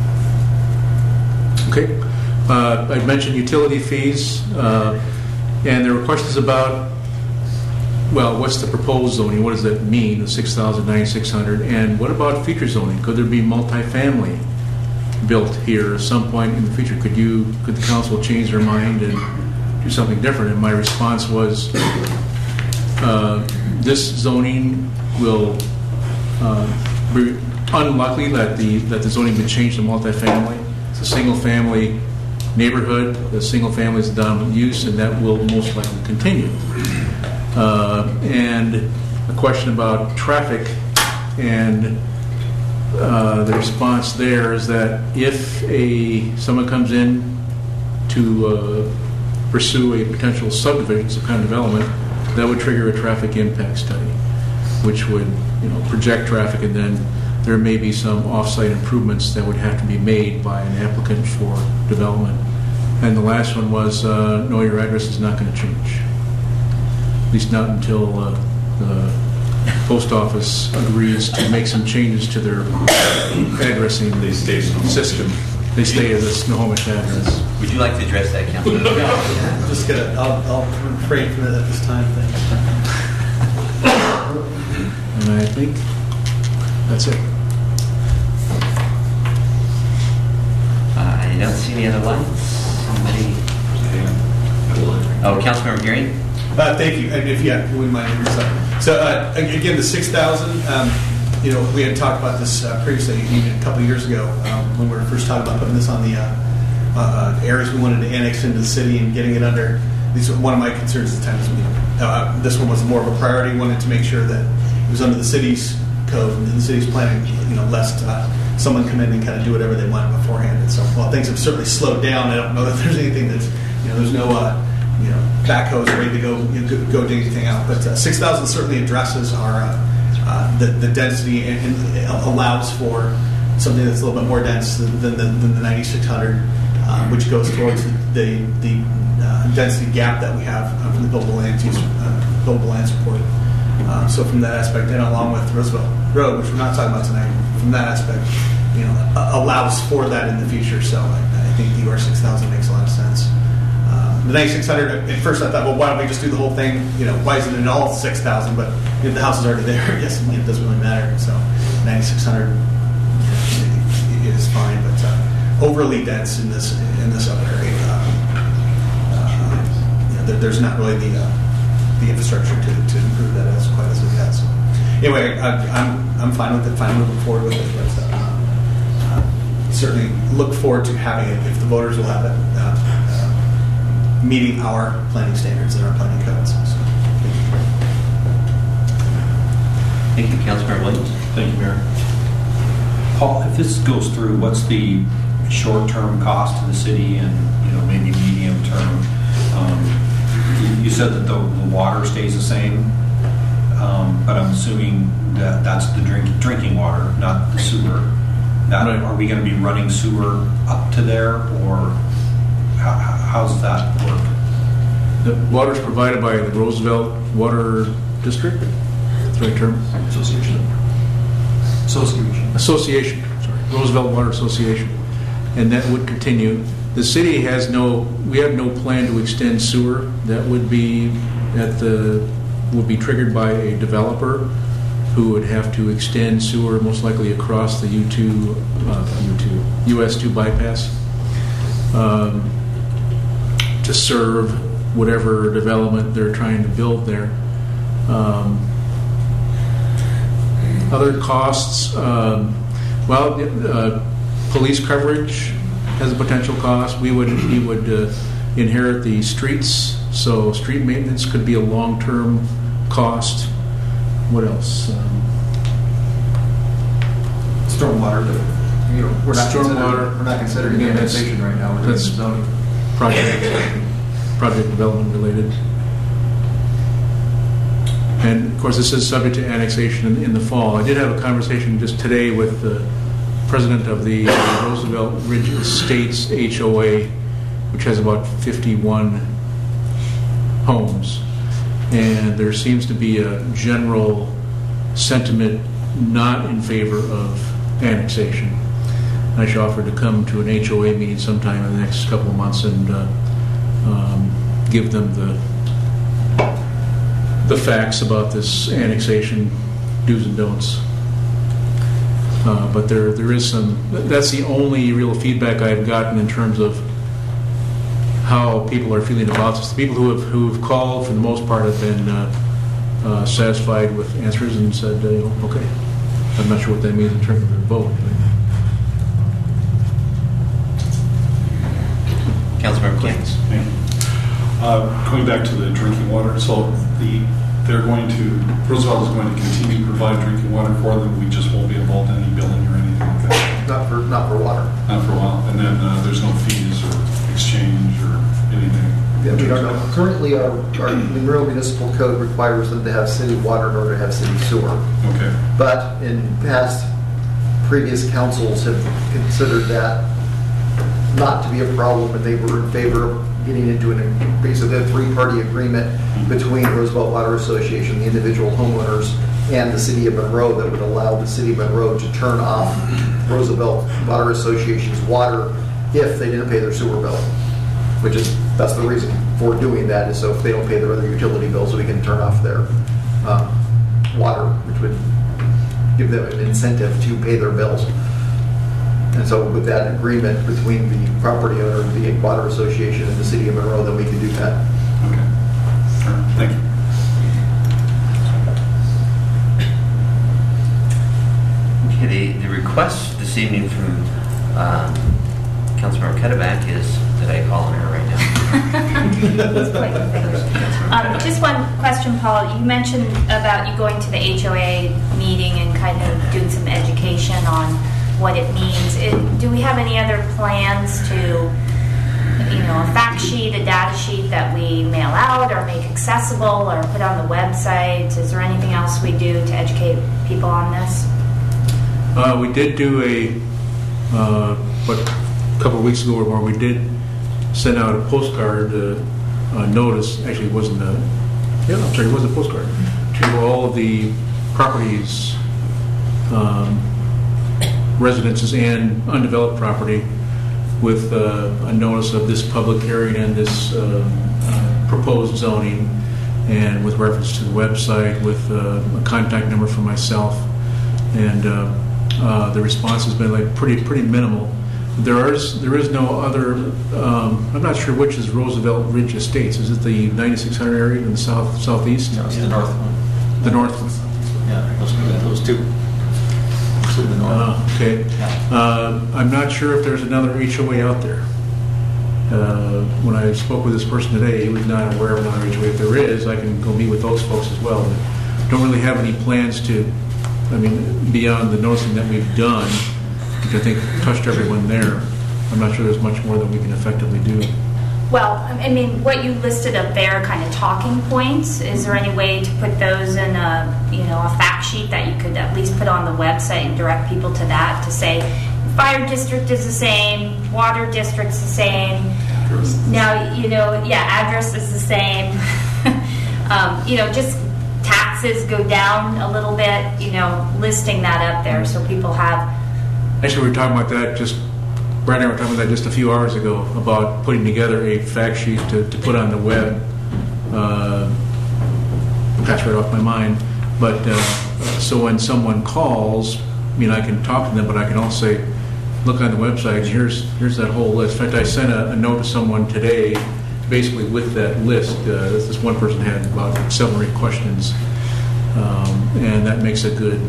Okay. Uh, I mentioned utility fees, uh, and there were questions about, well, what's the proposed zoning? What does that mean, the six thousand ninety-six hundred? And what about future zoning? Could there be multifamily built here at some point in the future? Could you, could the council change their mind and do something different? And my response was, uh, this zoning will uh, be unlikely that the that the zoning would change to multifamily. It's a single-family neighborhood. The single family is the dominant use, and that will most likely continue. Uh, and a question about traffic, and uh, the response there is that if a someone comes in to uh, pursue a potential subdivision, some kind of development, that would trigger a traffic impact study, which would, you know, project traffic, and then there may be some off-site improvements that would have to be made by an applicant for development. And the last one was, uh, know your address is not going to change, at least not until uh, the post office agrees to make some changes to their addressing They stay Snohomish. system. They stay as a Snohomish address. Would you like to address that, Councilman? No, just gonna, I'll, I'll refrain from it at this time, thanks. And I think that's it. Uh, I don't see any other lights. Somebody? Oh, Councilmember Gearing? Uh, thank you. And if, yeah, you wouldn't mind. So, uh, again, the six thousand, um, you know, we had talked about this uh, previously, even a couple of years ago, um, when we were first talking about putting this on the uh, uh, areas we wanted to annex into the city and getting it under. These were one of my concerns at the time. Was, you know, uh, this one was more of a priority. Wanted to make sure that it was under the city's code and the city's planning, you know, lest uh, someone come in and kind of do whatever they want beforehand. And so, while things have certainly slowed down, I don't know that there's anything that's, you know, there's no, uh, you know, backhoes ready to go, you know, go, go dig anything out. But uh, six thousand certainly addresses our uh, uh, the, the density and, and allows for something that's a little bit more dense than, than, the, than the ninety-six hundred, uh, which goes towards the, the uh, density gap that we have uh, from the buildable land use, uh, buildable lands report. Uh, so from that aspect, and along with Roosevelt Road, which we're not talking about tonight, from that aspect, you know, uh, allows for that in the future. So I, I think the U R six thousand makes a lot of sense. Uh, the ninety-six hundred, at first I thought, well, why don't we just do the whole thing? You know, why isn't it all six thousand? But if the house is already there, yes, it doesn't really matter. So ninety-six hundred it is fine, but uh, overly dense in this in this other area. Uh, uh, you know, there, there's not really the uh, the infrastructure to, to improve that as quite as it has. So anyway, I, I'm I'm fine with it. Fine moving forward with it. But, uh, uh, certainly look forward to having it if the voters will have it. Uh, uh, meeting our planning standards and our planning codes. So, thank you. Thank you, Councilmember Williams. Thank you, Mayor. Paul, if this goes through, what's the short-term cost to the city and, you know, maybe medium-term? Um, you, you said that the, the water stays the same, um, but I'm assuming that that's the drink, drinking water, not the sewer. That, Right. Are we going to be running sewer up to there, or how, how's that work? The water is provided by the Roosevelt Water District. That's the right term. Association. Association. Association. Sorry, Roosevelt Water Association, and that would continue. The city has no. We have no plan to extend sewer. That would be at the would be triggered by a developer who would have to extend sewer most likely across the U two, uh, U two, U S two bypass um, to serve whatever development they're trying to build there. Um, other costs, um, well, uh, police coverage has a potential cost. We would we would uh, inherit the streets, so street maintenance could be a long-term cost. What else? Um, Stormwater, but, you know, we're not Stormwater. considering, we're not considering Yeah, that's- annexation right now. We're doing that's- zoning. project project development related. And of course, this is subject to annexation in, in the fall. I did have a conversation just today with the president of the Roosevelt Ridge Estates H O A, which has about fifty-one homes, and there seems to be a general sentiment not in favor of annexation. I should offer to come to an H O A meeting sometime in the next couple of months and uh, um, give them the the facts about this annexation do's and don'ts. Uh, but there there is some. That's the only real feedback I've gotten in terms of how people are feeling about this. The people who have who have called, for the most part, have been uh, uh, satisfied with answers and said, uh, you know, okay. I'm not sure what that means in terms of their vote. Councilmember Keynes. Thank you. Uh, Going back to the drinking water, so the, they're going to, Roosevelt is going to continue to provide drinking water for them. We just won't be involved in any billing or anything like that. Not for, not for water. Not for a while. And then uh, there's no fees or exchange or anything. Yeah, we don't know. Currently, our, our Monroe Municipal Code requires them to have city water in order to have city sewer. Okay. But in past, previous councils have considered that not to be a problem, and they were in favor of getting into an, basically a three-party agreement between Roosevelt Water Association, the individual homeowners, and the city of Monroe that would allow the city of Monroe to turn off Roosevelt Water Association's water if they didn't pay their sewer bill. Which is, that's the reason for doing that, is so if they don't pay their other utility bills, we can turn off their um, water, which would give them an incentive to pay their bills. And so with that agreement between the property owner, the Water Association, and the city of Monroe, then we can do that. Okay. All right. Thank you. Okay, the, the request this evening from um, Councilmember Ketteback is, did I call on her right now? It's quite confusing. Um, just one question, Paul. You mentioned about you going to the H O A meeting and kind of doing some education on what it means. It, do we have any other plans to you know, a fact sheet, a data sheet that we mail out or make accessible or put on the website? Is there anything else we do to educate people on this? Uh, we did do a, uh, what, a couple of weeks ago where we did send out a postcard uh, uh, notice. Actually, it wasn't a, yeah, I'm sorry, it was a postcard to all of the properties, um, residences and undeveloped property with uh, a notice of this public hearing and this uh, uh, proposed zoning, and with reference to the website, with uh, a contact number for myself. And uh, uh, the response has been like pretty pretty minimal. There is there is no other. Um, I'm not sure which is Roosevelt Ridge Estates. Is it the ninety-six hundred area in the south southeast? No, it's the north one. The north one. Yeah, those, those two. To the north. Uh, okay. Uh, I'm not sure if there's another H O A out there. Uh, when I spoke with this person today, he was not aware of another H O A. If there is, I can go meet with those folks as well. But don't really have any plans to, I mean, beyond the noticing that we've done, which I think touched everyone there. I'm not sure there's much more that we can effectively do. Well, I mean, what you listed up there, kind of talking points, is there any way to put those in a, you know, a fact sheet that you could at least put on the website and direct people to that, to say, fire district is the same, water district's the same. Now, you know, yeah, address is the same. um, you know, just taxes go down a little bit, you know, listing that up there so people have. Actually, we were talking about that just, Brad and I were talking about that just a few hours ago, about putting together a fact sheet to, to put on the web. Uh, that's right off my mind. But uh, so when someone calls, I mean, I can talk to them, but I can also say, look on the website, here's here's that whole list. In fact, I sent a, a note to someone today, basically with that list. Uh, this one person had about seven or eight questions, um, and that makes a good,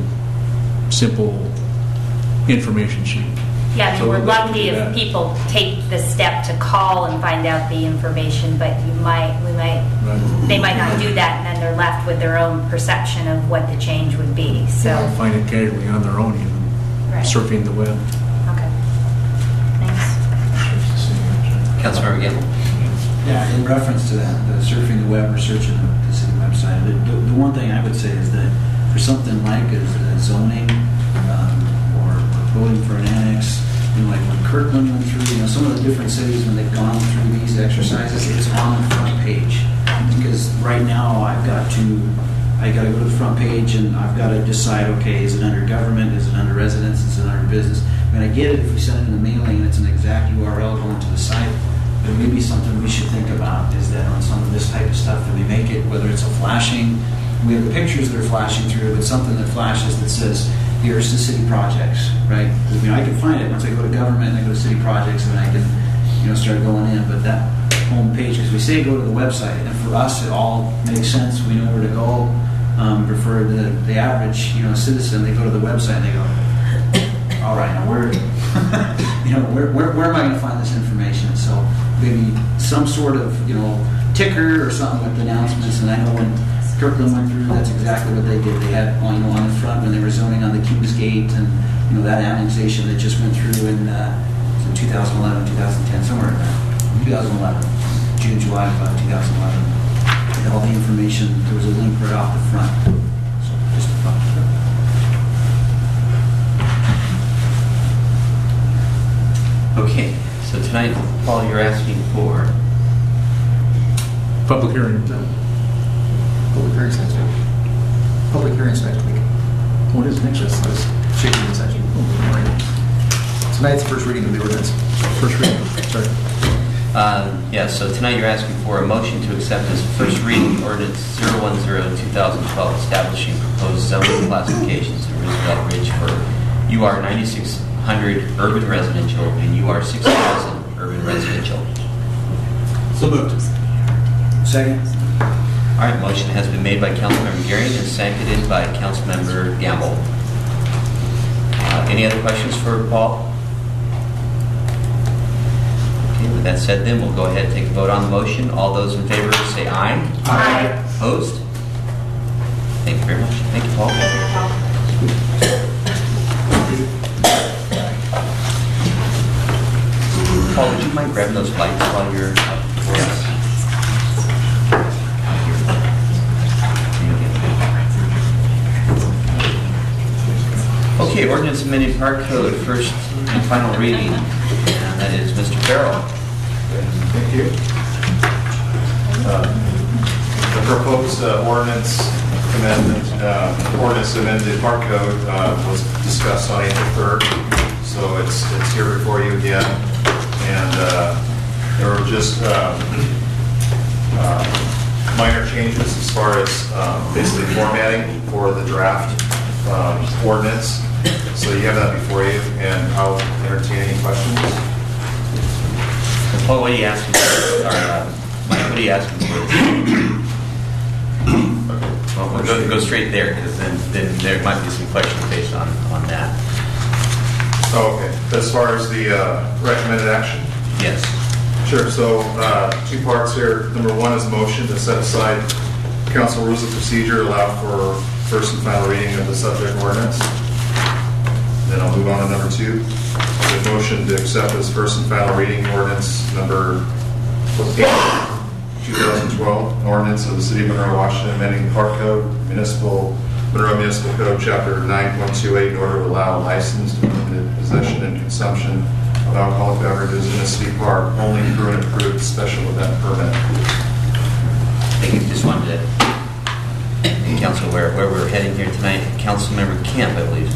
simple information sheet. Yeah, I mean, So we're we'll lucky do if that. people take the step to call and find out the information, but you might, we might, Right. they might not do that, and then they're left with their own perception of what the change would be. So, They'll find it casually on their own, even right. surfing the web. Okay. Thanks. Councilmember Gamble. Yeah, in reference to that, the surfing the web or searching the city website, the, the, the one thing I would say is that for something like a, a zoning um, or, or voting for an annex, you know, like when Kirkland went through, you know, some of the different cities when they've gone through these exercises, it's on the front page. Because right now I've got to, I got to go to the front page and I've got to decide, okay, is it under government, is it under residence, is it under business? I mean, I get it if we send it in the mailing and it's an exact U R L going to the site, but maybe something we should think about is that on some of this type of stuff that we make it, whether it's a flashing, we have the pictures that are flashing through, but something that flashes that says, here's the city projects, right? Because, you know, I can find it once I go to government and I go to city projects and I can, you know, start going in, but that home page, because we say go to the website, and for us it all makes sense, we know where to go, um, but for the, the average, you know, citizen, they go to the website and they go, all right, now where, you know, where, where, where am I going to find this information? So maybe some sort of, you know, ticker or something with announcements. And I know when Kirkland went through, that's exactly what they did. They had, you know, on the front when they were zoning on the Kings Gate and, you know, that annexation that just went through in, uh, in two thousand eleven, two thousand ten, somewhere in there, two thousand eleven, June, July of uh, two thousand eleven. And all the information, there was a link right off the front. So just a thought. Okay, so tonight, Paul, you're asking for, Public hearing. Public hearings next week. Public hearings next week. What is next week? Shaking this actually. Tonight's first reading of the ordinance. First reading, sorry. uh, yeah, so tonight you're asking for a motion to accept as first reading ordinance zero one zero two thousand twelve establishing proposed zoning classifications in Roosevelt Ridge for U R ninety-six hundred urban residential and U R six thousand urban residential. So moved. Second. All right, motion has been made by Councilmember Gearing and seconded by Councilmember Gamble. Uh, any other questions for Paul? Okay, with that said, then we'll go ahead and take a vote on the motion. All those in favor say aye. Aye. Opposed? Thank you very much. Thank you, Paul. Paul, would you mind grabbing those lights while you're up for us? Okay, ordinance amending park code, first and final reading, and that is Mister Farrell. Thank you. Uh, The proposed uh, ordinance amendment, uh, ordinance to amend the park code uh, was discussed on April third, so it's it's here before you again. And uh, there were just uh, uh, minor changes as far as um, basically formatting for the draft um, ordinance. So you have that before you, and I'll entertain any questions. Paul, what are you asking for? Or, uh, Mike, what are you asking for? Well, we'll go, go straight there, because then, then there might be some questions based on, on that. Oh, okay. As far as the uh, recommended action? Yes. Sure. So uh, two parts here. Number one is motion to set aside council rules of procedure, allow for first and final reading of the subject ordinance. Then I'll move on to number two. The motion to accept as first and final reading ordinance number eight, two thousand twelve, an ordinance of the City of Monroe, Washington, amending the Park Code, Municipal Monroe Municipal Code, Chapter nine point two eight, in order to allow licensed and limited possession and consumption of alcoholic beverages in a city park only through an approved special event permit. I think you just wanted to, Council, where, where we're heading here tonight, Councilmember Camp, I believe.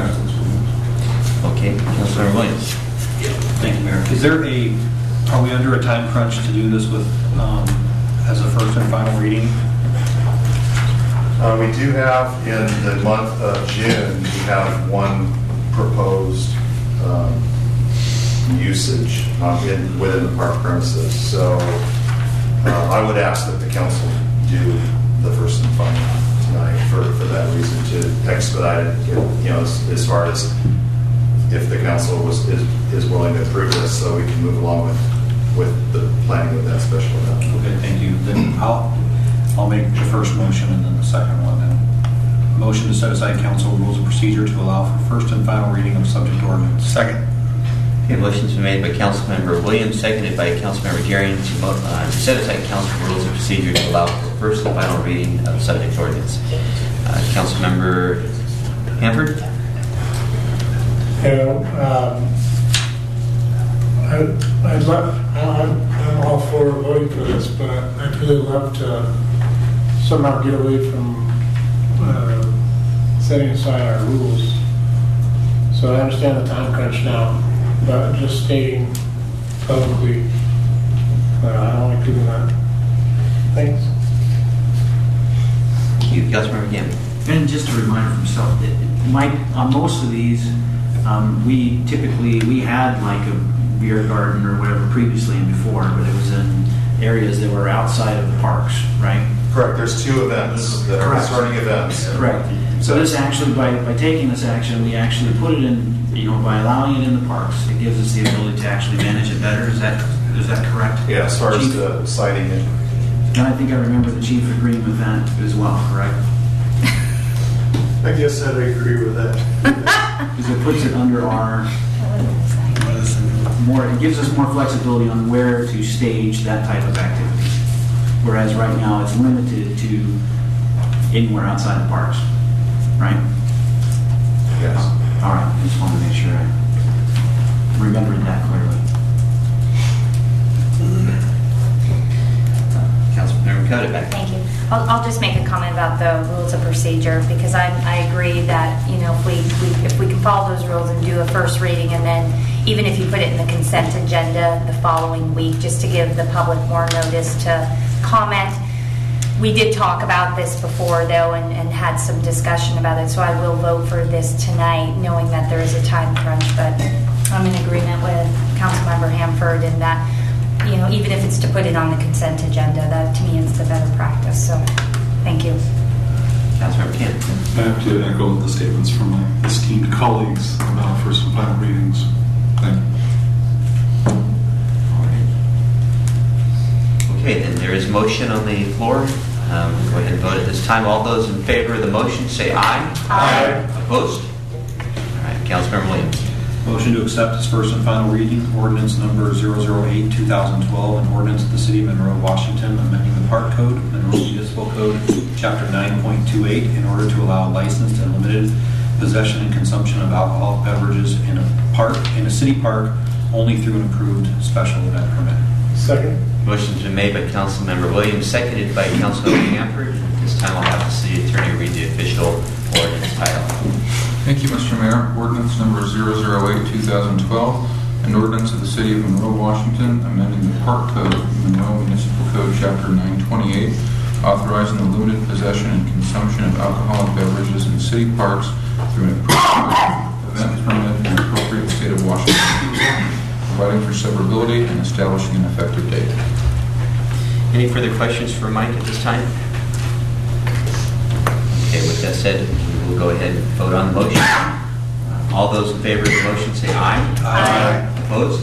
Okay, Councilmember Williams. Thank you, Mayor. Is there a, are we under a time crunch to do this with, um, as a first and final reading? Uh, we do have, in the month of June, we have one proposed um, usage um, in, within the park premises. So uh, I would ask that the council do the first and final tonight for, for that reason, to expedite it, you know, as, as far as if the council was is, is willing to approve this, so we can move along with with the planning of that special event. Okay, thank you. Then I'll, I'll make the first motion and then the second one. Then motion to set aside council rules of procedure to allow for first and final reading of subject ordinance. Second. Okay, motion's been made by Councilmember Williams, seconded by Councilmember Gearing to, mo- uh, to set aside council rules of procedure to allow for first and final reading of subject ordinance. Uh, Councilmember Hanford? You know, um, I, I'd love, I'm, I'm all for voting for this, but I'd really love to somehow get away from uh, setting aside our rules. So I understand the time crunch now, but just stating publicly, uh, I don't like doing that. Thanks. Thank you. Councilmember Gamble. And just a reminder for myself, that Mike, on most of these, um, we typically, we had like a beer garden or whatever previously and before, but it was in areas that were outside of the parks, right? Correct. There's two events that are Correct. starting events. Correct. So this actually, by, by taking this action, we actually put it in, you know, by allowing it in the parks, it gives us the ability to actually manage it better. Is that, is that correct? Yeah, as far as Chief? the citing it. And I think I remember the chief agreeing with that as well, correct? I guess I'd agree with that. Because it puts it under our, more, it gives us more flexibility on where to stage that type of activity. Whereas right now, it's limited to anywhere outside the parks, right? Yes. All right, I just wanted to make sure I remembered that clearly. Councilmember Cuddeback. Thank you. I'll, I'll just make a comment about the rules of procedure, because I, I agree that, you know, if we, we if we can follow those rules and do a first reading, and then even if you put it in the consent agenda the following week, just to give the public more notice to comment. We did talk about this before, though, and, and had some discussion about it, so I will vote for this tonight, knowing that there is a time crunch, but I'm in agreement with Councilmember Hanford in that, you know, even if it's to put it on the consent agenda, that to me is the better practice. So, thank you. Councilmember Kent. I have to echo the statements from my esteemed colleagues about first and final readings. Thank you. Okay, then there is motion on the floor. Um, go ahead and vote at this time. All those in favor of the motion say aye. Aye. Opposed? All right, Councilmember Williams. Motion to accept as first and final reading, ordinance number zero zero eight two thousand twelve, an ordinance of the City of Monroe, Washington, amending the Park Code, Monroe Municipal Code, Chapter nine point two eight, in order to allow licensed and limited possession and consumption of alcoholic beverages in a park, in a city park, only through an approved special event permit. Second. Motion's been made by Councilmember Williams, seconded by Councilmember Hanford. This time I'll have the city attorney read the official ordinance title. Thank you, Mister Mayor. Ordinance number zero zero eight two thousand twelve, an ordinance of the City of Monroe, Washington, amending the Park Code, Monroe Municipal Code, Chapter nine twenty-eight, authorizing the limited possession and consumption of alcoholic beverages in city parks through an appropriate event permit in the appropriate state of Washington, providing for severability and establishing an effective date. Any further questions for Mike at this time? Okay, with that said, we will go ahead and vote on the motion. All those in favor of the motion say aye. Aye. Opposed?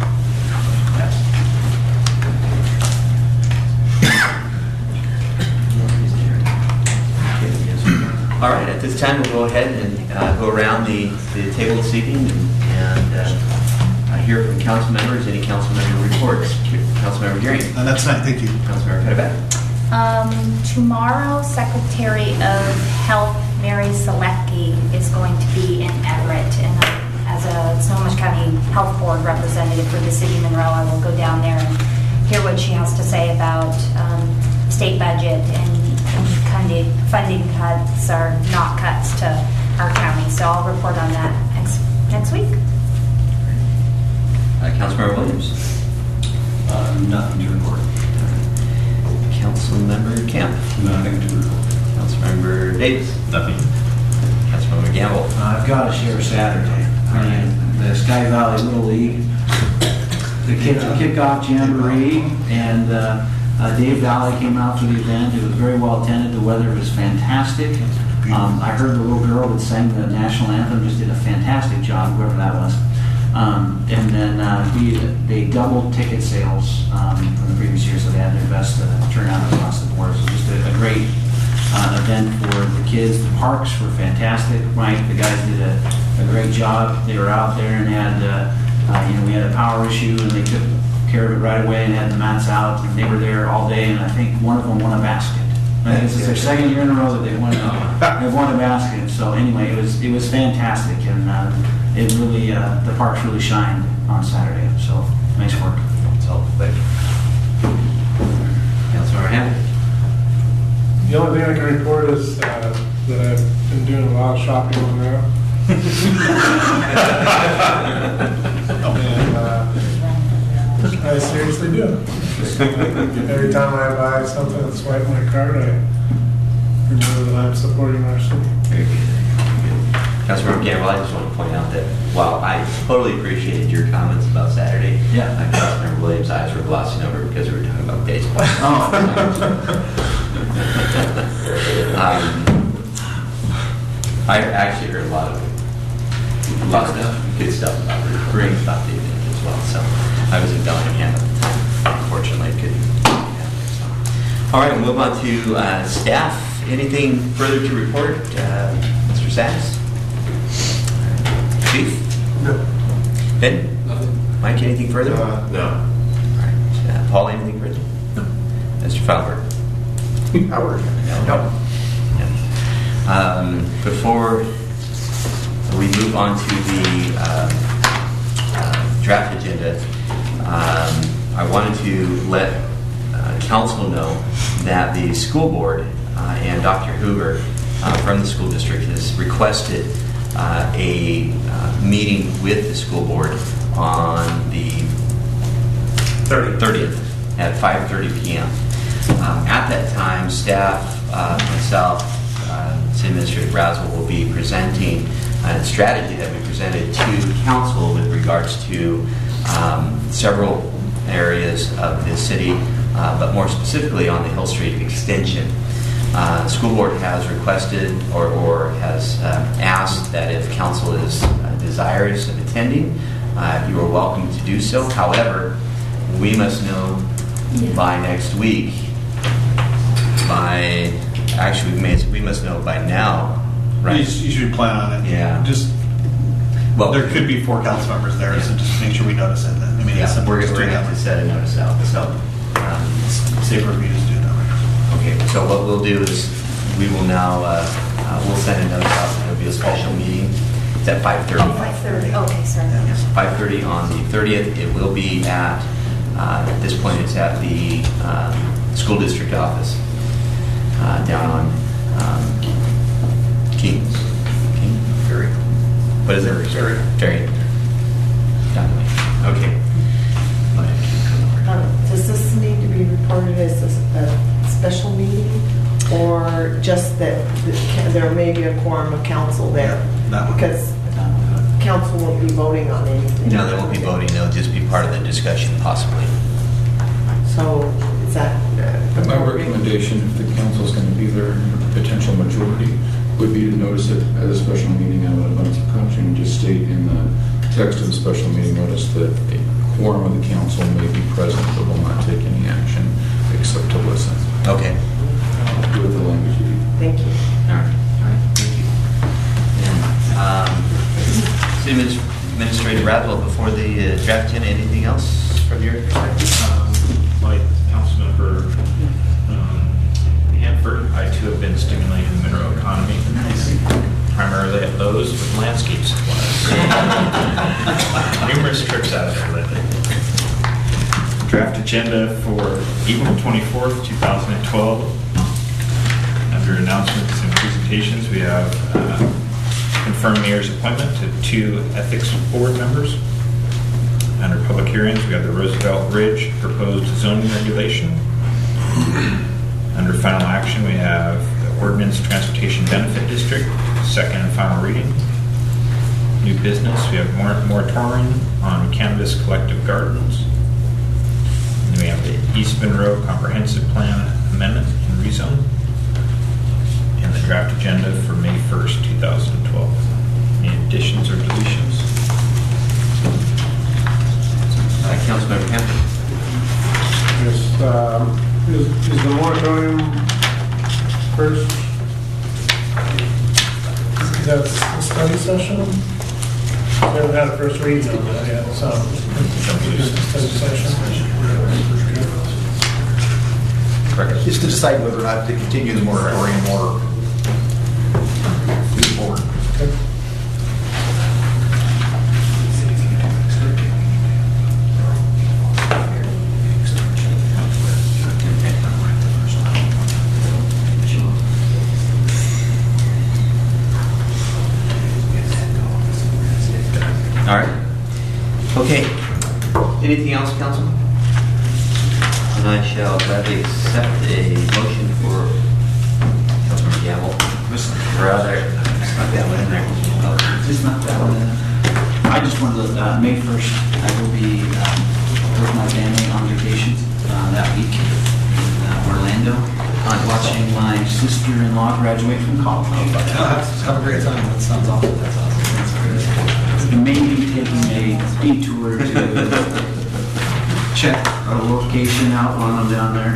All right, at this time we'll go ahead and uh, go around the, the table this evening and, and uh, hear from council members, any council member reports. Councilmember Gearing. Uh, that's fine, thank you. Councilmember Pettibat. Um, tomorrow, Secretary of Health Mary Selecki is going to be in Everett, and uh, as a Snohomish County Health Board representative for the City of Monroe, I will go down there and hear what she has to say about um, state budget and, and funding, funding cuts or not cuts to our county. So I'll report on that next next week. Uh, Councilmember Williams. Uh, nothing to report. Councilmember Camp. Nothing to report. Councilmember Davis. Nothing. Councilmember Gamble. Uh, I've got to share Saturday. I mean, the Sky Valley Little League, the kids kickoff jamboree, and uh, uh, Dave Valley came out to the event. It was very well attended. The weather was fantastic. Um, I heard the little girl that sang the national anthem just did a fantastic job, whoever that was. Um, and then uh, we, they doubled ticket sales um, from the previous year, so they had their best uh, turnout across the board. So just a, a great uh, event for the kids. The parks were fantastic. Mike, the guys did a, a great job. They were out there and had, uh, uh, you know, we had a power issue, and they took care of it right away and had the mats out. And they were there all day, and I think one of them won a basket. I think this is their second year in a row that they've won. They've won a basket. So anyway, it was it was fantastic, and uh, it really uh, the parks really shined on Saturday. So nice work. So, thank you. Councilmember Hammond. The only thing I can report is uh, that I've been doing a lot of shopping on there. And uh, I seriously do. Every time I buy something and swipe my card, I remember that I'm supporting our city. Very good. Councilmember Gamble, I just want to point out that while I totally appreciated your comments about Saturday, Yeah. uh, Councilmember Williams' eyes were glossing over because we were talking about baseball. um, I actually heard a lot of a lot of good stuff about the great about the event as well. So I was in Bellingham at the time. Unfortunately, I couldn't be down there. So. All right, we'll move on to uh, staff. Anything further to report, uh, Mister Sachs? Chief? No. Ben? Nothing. Mike, anything further? Uh, no. All right. Uh, Paul, anything further? No. Mister Falber? Howard. No. No. Um, before we move on to the uh, uh, draft agenda, um, I wanted to let uh, council know that the school board uh, and Doctor Hoover uh, from the school district has requested uh, a uh, meeting with the school board on the thirtieth at five thirty p.m. Um, at that time, staff, uh, myself, uh, City Administrator Brazel will be presenting a strategy that we presented to council with regards to um, several areas of the city, uh, but more specifically on the Hill Street extension. Uh, the school board has requested or, or has uh, asked that if council is uh, desirous of attending, uh, you are welcome to do so. However, we must know Yeah. by next week, by, actually, we, may, we must know by now, right? You, you should plan on it. Yeah. Just, Well, There could be four council members there, so just make sure we notice it then. I mean, yeah, it's simple we're to going do to have that. to set a notice out, so. um, Safer for you to just do it that way. Okay, so what we'll do is, we will now, uh, uh, we'll send a notice out, there'll be a special meeting. It's at five thirty. Oh, five thirty, okay, sorry. Yes, five thirty on the thirtieth. It will be at, uh, at this point, it's at the um, school district office uh, down on um, King. King? Ferry. What is it? Ferry. Ferry. Down the way. Okay. Go ahead. Um, Does this need to be reported as a a special meeting, or just that the- there may be a quorum of council there? That one. Because council won't be voting on anything. No, they won't be voting. They'll just be part of the discussion, possibly. So is that? uh, My recommendation, if the council is going to be there, a potential majority, would be to notice it as a special meeting out of abundance of caution and just state in the text of the special meeting notice that a quorum of the council may be present but will not take any action except to listen. Okay. Do with the language you need. Thank you. All right. All right. Thank you. And, um, City Adminis- Administrator Radwell, before the uh, draft agenda, anything else from your perspective? Um, like Councilmember um, Hanford, I too have been stimulating the Monroe economy, primarily at Lowe's with landscape supplies. Numerous trips out of there lately. Draft agenda for April twenty-fourth, two thousand twelve. Under announcements and presentations, we have uh, confirmed mayor's appointment to two ethics board members. Under public hearings, we have the Roosevelt Ridge proposed zoning regulation. Under final action, we have the ordinance transportation benefit district, second and final reading. New business, we have mor- moratorium on cannabis collective gardens. And then we have the East Monroe comprehensive plan amendment and rezone. And the draft agenda for May first, two thousand twelve. Any additions or deletions? Uh, Councilmember Hampton. Yes, um, is, is the moratorium first? Is that a study session? We haven't had a first reading on that yet, so. Just a study session. Correct. Just to decide whether or not to continue the moratorium or move forward. Okay. All right. Okay. Anything else, Council? And I shall gladly accept a motion for Councilmember Gamble. Or other, it's not that one in there. Oh, Just not that one. I just wanted to, uh, May first, I will be um, with my family on vacation uh, that week in uh, Orlando, uh, watching my sister-in-law graduate from college. Have a great time. That sounds awesome. That's awesome. That's great. And maybe taking a detour to check a location out while I'm down there.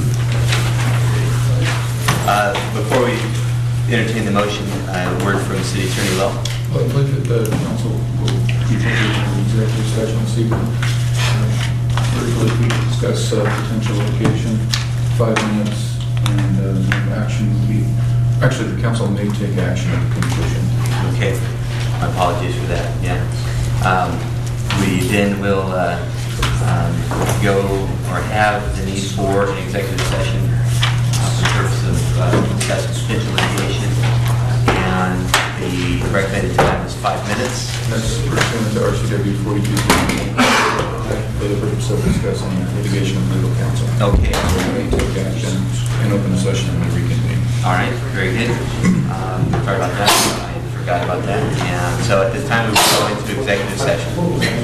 Uh, Before we entertain the motion, uh, a word from City Attorney Lowe. Well, I believe that the council will be taking an executive session this evening. Uh, Briefly, we can discuss uh, potential location, five minutes, and uh, no action will be, actually, the council may take action at the conclusion. Okay, my apologies for that, yeah. Um, We then will uh, um, go or have the need for an executive session uh, for the purpose of uh, discussing potential litigation, and the recommended time is five minutes. That's pursuant to R C W forty-two for the purpose of discussing litigation with legal counsel. Okay. So we may take action in open session and then reconvene. All right, very good. Um, Sorry about that, I forgot about that. And so at this time, we will go into executive session.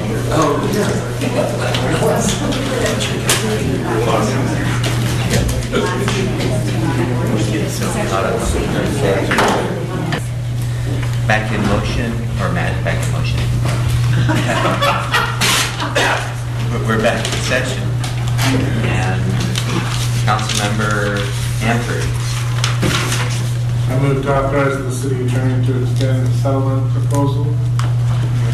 Back in motion, or Matt, back in motion. We're- We're back in session. And Councilmember Hanford. I move to authorize the city attorney to extend the settlement proposal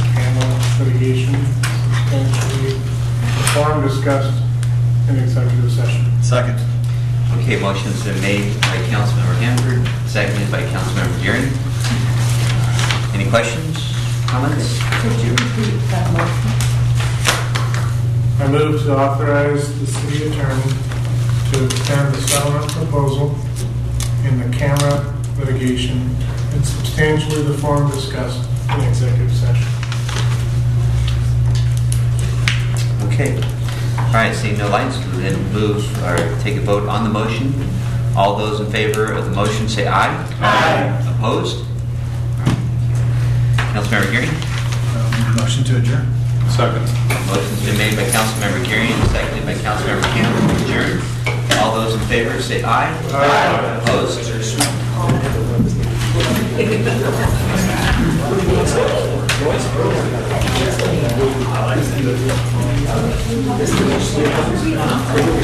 litigation substantially the form discussed in executive session. Second. Okay, motion's been made by Councilmember Hanford, seconded by Councilmember Gearing. Any questions, comments? Could you repeat that motion? I move to authorize the city attorney to extend the settlement proposal in the camera litigation in substantially the form discussed in executive session. Okay. All right, seeing no lights, we'll then move or take a vote on the motion. All those in favor of the motion say aye. Aye. Opposed? Councilmember Gearing? Um, Motion to adjourn. Second. Motion's been made by Councilmember Gearing and seconded by Councilmember Campbell to adjourn. All those in favor say aye. Aye. Opposed? This